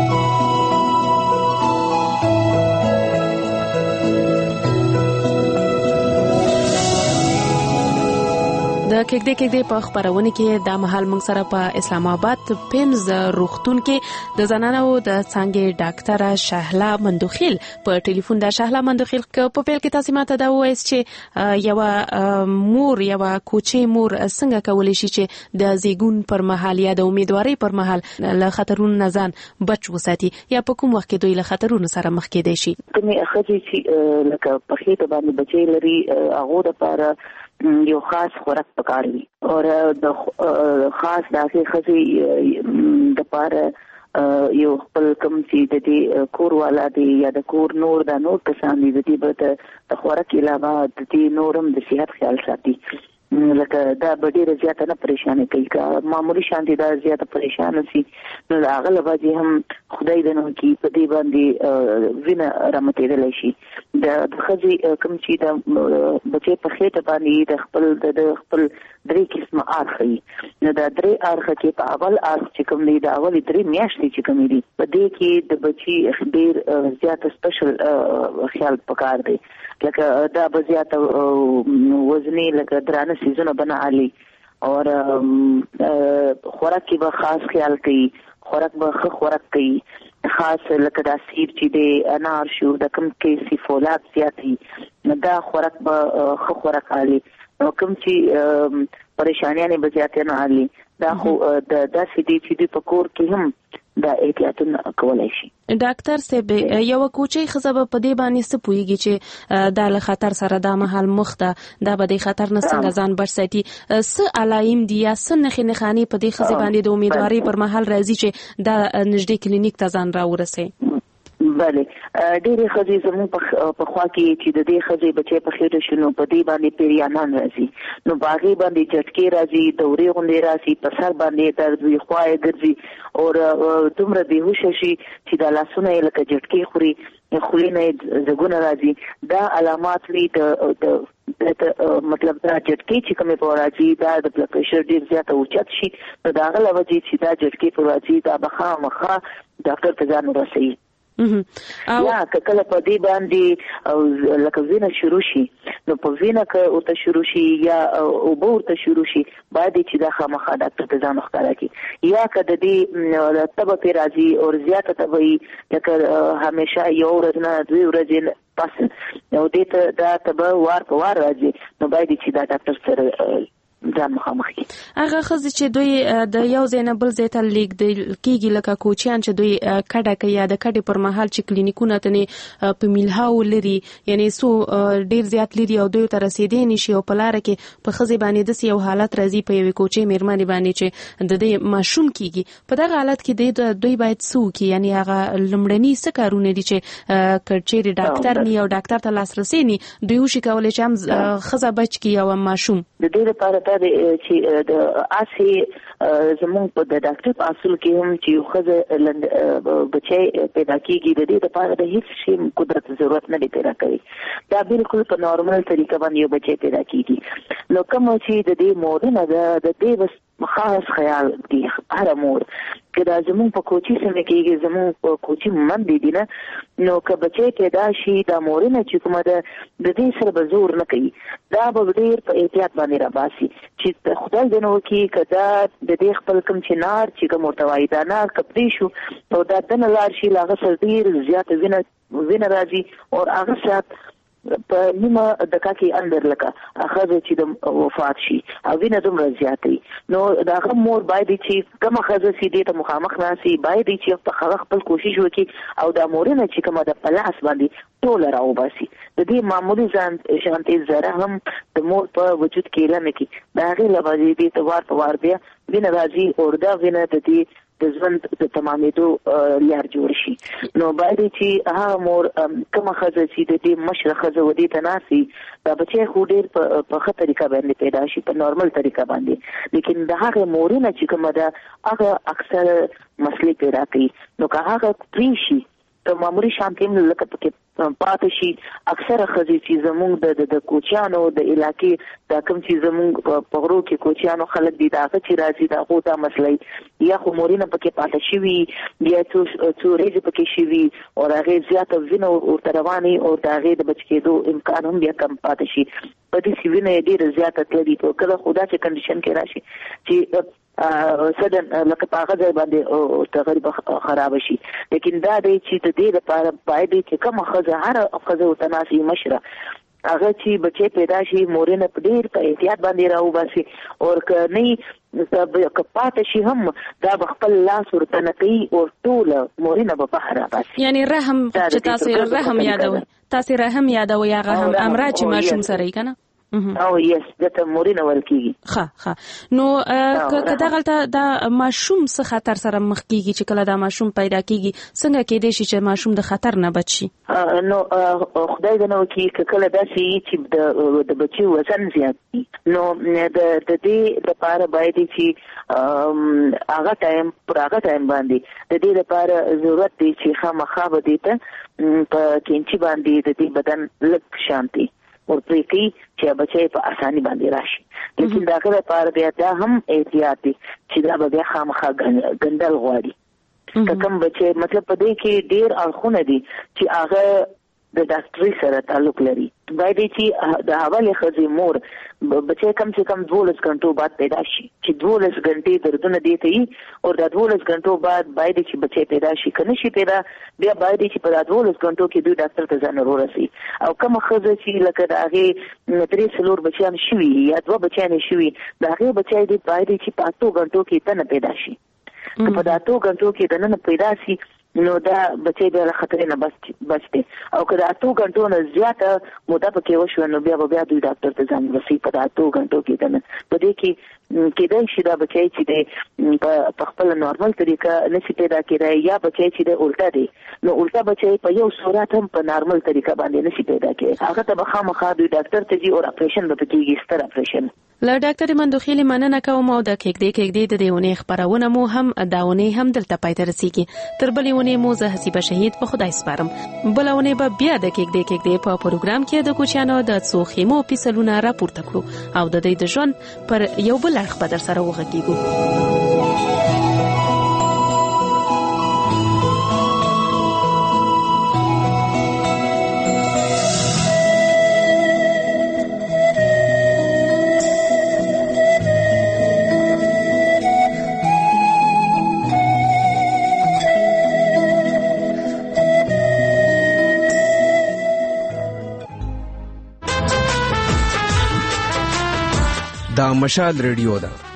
S20: د کې په خبرونه کې د محل موږ سره په اسلام آباد پیمز روغتون کې د زنانو د څنګه ډاکټر شهلا مندوخیل په ټلیفون د شهلا مندوخیل په پیل کې تاسو ماته دا وایي چې یو مور یو کوچي مور څنګه کولی شي چې د زیګون پر مهال یا د امیدواري پر مهال له خطرونو نه ځان بچ وساتي یا په کوم وخت کې دوی له خطرونو سره مخ کېدای شي.
S14: کومه خځې چې لکه په خېټه باندې بچي لري هغه د لپاره یو خاص خوراک پکار وي او د خاص داسې خځې د لپاره یو خپل کم چې د دې کور والا دی یا د کور نور د نور کسان دي د دې د خوراک علاوه د دې نورم د صحت خیال ساتي. لکه دا ډیره زیاته نه پریشانه کوي که معمولی شانتي دا زیاته پریشانه سي نو هغه لباجي هم خدای دې نو کې په دې باندې وینه رامتېدل شي. د خځې کوم چې د بچي په خېټه باندې د خپل درې قسمه ارخي نو دا درې ارخه کې په اول ارخ چې کوم دی دا اول درې میاشتې چې کوم دی په دې کې د بچي ډیر زیاته سپیشل خیال پکار دی. لکه دا به زیاته وزنی لکه درانه سیزونه بنا علی اور خوراک کې به خاص خیال کوي. خوراک به خوراک کوي خاص لکه دا سیب چې د انار شو د کم کې سی فولاد زیاتی دا خوراک به خوراک علی کوم چې پریشانیاں به زیاتې نه علی دا خو د داسې دي چې په کور کې هم دا احتیاطونه کولای شي.
S20: ډاکټر صاحب یو کوچي خزبه په دې باندې څه پويږي چې د خطر سره د محل مخته د بده خطر نه څنګه ځان بچ ساتي څه علایم دي یا څه نخې نخاني په دې خزبه باندې د امیدواري پر محل راځي چې د نږدې کلینیک ته ځان راورسي.
S14: بله ډېرې ښځې زموږ په خوا کې چې د دې ښځې بچی په خېټه شي نو په دې باندې پیریانان راځي نو په هغې باندې جټکې راځي دورې غوندې راځي په سر باندې درد وي خوا یې ګرځي او دومره بېهوشه شي چې دا لاسونه یې لکه جټکې خوري خولې نه یې ځګونه راځي دا علامات وي د مطلب دا جټکې چې کومې په راځي دا د بلډ پریشر ډېر زیاته اوچت شي نو د هغه له وجې چې دا جټکې په راځي دا به خامخا ډاکټر ته ځان ورسوي یا کله په دې باندې لکه وینه شروع شي نو په وینه که ورته شروع شي یا اوبه ورته شروع شي باید چې دا خامخا ډاکټر ته ځان ښکاره کړي یا که د دې تبه پرې راځي او زیاته تبه وي لکه همیشه یو ورځ نه 2 ورځې پس نو دې ته دا تبه وار په وار راځي نو باید چې دا ډاکټر سره ځان مخامخ کی
S20: هغه خزه چې دوی د یو ځای نه بل ځای ته لیږدول کیږي لکه کوچیان چې دوی کډه کوي یا د کډې پر مهال چې کلینیکونه ته په میلهاو لري یعنی سو ډیر زیات لري او دوی ته رسیدې نشي او په لار کې په خزه باندې د یو حالت راځي په یو کوچې مېرمنې باندې چې د دې ماشوم کیږي په دغه حالت کې دوی باید سو کی یعنی هغه لمړنی څه کارونه دي چې کچېری ډاکټر نه او ډاکټر ته لاسرسي نه دوی وشي کولای چې هم خزه بچ کی او ماشوم
S14: د دې لپاره چې د اسی زموږ په د ډاکټر په اصل کې هم چې خزه بچي پیدا کیږي د دې لپاره د هیڅ شي قدرت ضرورت نه پیدا کوي دا بالکل په نارمل طریقه باندې یو بچي پیدا کیږي نو کوم چې د دې مورنه د دې بس خاص خیال دی هر مور کدا زمون په کوچی سره کېږي زمون په کوچی من دي نه نو که بچي پیدا شي دا مورنه چې کومه د دې سره به زور نه کوي دا به ډیر په احتیاط باندې را باسي چې خدای دې نو کې کدا د دې خپل کوم چې نار چې کوم مرتوای دا نار کپدي شو او دا د نلار شي لاغه سر ډیر زیات وینه راځي او هغه سات په نیمه دقیقه کې اندر لکه هغه چې د وفات شي او وینه دومره زیاتې نو دا مور باید چې کومه خزه سي دې ته مخامخ ناسي باید چې په خپل کوشش وکړي او دا مورنه چې کومه د پلاس باندې ټول راو باسي د دې معمولی شانتي زره هم د مور په وجود کې لنه کې دا غي لوازي دې توار په وار بیا وینه راځي او دا وینه د دې د ژوند د تمامېدو لار جوړ شي نو باید چې هغه مور کومه خزه چې د دې مشره خزه ودی ته ناسي دا بچي خو ډیر په ښه طریقه باندې پیدا شي په نارمل طریقه باندې لیکن د هغه مورونه چې کومه ده هغه اکثر مسلې پیدا کوي نو که هغه پریشي ته معمولی شانتیم لکه پکې پاتې شي اکثر خزي چې زموږ د کوچیانو د علاقې دا کوم چې زموږ په غرو کې کوچیانو خلک دي دا چې راځي دا خو دا مسلې یا خو مورینه پکې پاتې شي یا څو ریزه پکې شي او هغه زیاته وینه او رواني او دا هغه د بچ کېدو امکان هم بیا کم پاتې شي په دې سی وینه ډیره زیاته تللی په کله خدا چې کنډیشن کې راشي چې سدن لکه پاغه ځای باندې تقریبا خراب شي لیکن دا د چې د دې لپاره باید چې کوم خزه هر خزه وتناسي مشره هغه چې بچي پیدا شي مورنه په ډیر په احتیاط باندې راو باسي او کني کپات شي هم دا خپل لاس ورته نه کوي او ټول مورنه په بحر باسي
S20: یعنی رحم چې تاسو رحم یادوي هغه هم امراض چې ماشوم سره یې کنه
S14: او یس دته مورینه ورکیږي
S20: ښه نو کدا غلطه دا ماشوم څه خطر سره مخ کیږي چې کله دا ماشوم پیدا کیږي څنګه کېدې شي چې ماشوم د خطر نه بچ شي
S14: نو خدای دې نو کې کله داسي چې د بچي وزن زیات نو د دې لپاره باید چې هغه ټایم باندې د دې لپاره ضرورت دی چې خامخا به دې ته په کینچي باندې د دې بدن لک شانتي ورته کی چې بچي په اساني باندې راشي لیکن دا کله پر بیا دا هم احتیاط دي چې دا به خامخا ګندل غواړي کوم بچي مطلب په دې کې ډیر اړخونه دي چې هغه د ډاکټري سره تعلق لري باید چې د حواله خزي مور بچي کم سے کم 12 غنټو بعد پیدا شي چې 12 غنټې دردونه دي ته او د 12 غنټو بعد باید چې بچي پیدا شي کنه شي پیدا بیا باید چې په 12 غنټو کې دوی ډاکټر ته ځان ورسي او کوم خزه چې لکه د هغه 3 سلور بچیان شوي یا 2 بچیان شوي د هغه بچي دي باید چې په 8 غنټو کې تنه پیدا شي په 8 غنټو کې دنه پیدا شي نو دا بچي د خطر نه بچ دي او کله 8 غنټو نه زیاته موده پکې وشو نو بیا دوی ډاکټر ته ځان ورسي په 8 غنټو کې کنه په دې کې کېدای شي دا بچي چې په خپل نورمال طریقه نشي پیدا کېدای یا بچي چې د الټا دي نو الټا بچي په یو صورت هم په نورمال طریقه باندې نشي پیدا کېدای هغه ته بخامخا دوی ډاکټر ته دي او اپریشن به کېږي ستر اپریشن
S20: له ډاکټر مندوخیل مننه کوم او د کېږدې د دیونه خبرونه مو هم داونه هم دلته پای ته رسیږي تر بلېونه مو زه حسیبه شهید په خدای سپارم بلونه به بیا د کېږدې په پروګرام کې د کوچیانو د څوخیمو پیسلونه راپورته کړو او د دې د ژوند پر یو بل اړخ په در سره وغږیږو
S15: دا مشال ریډیو ده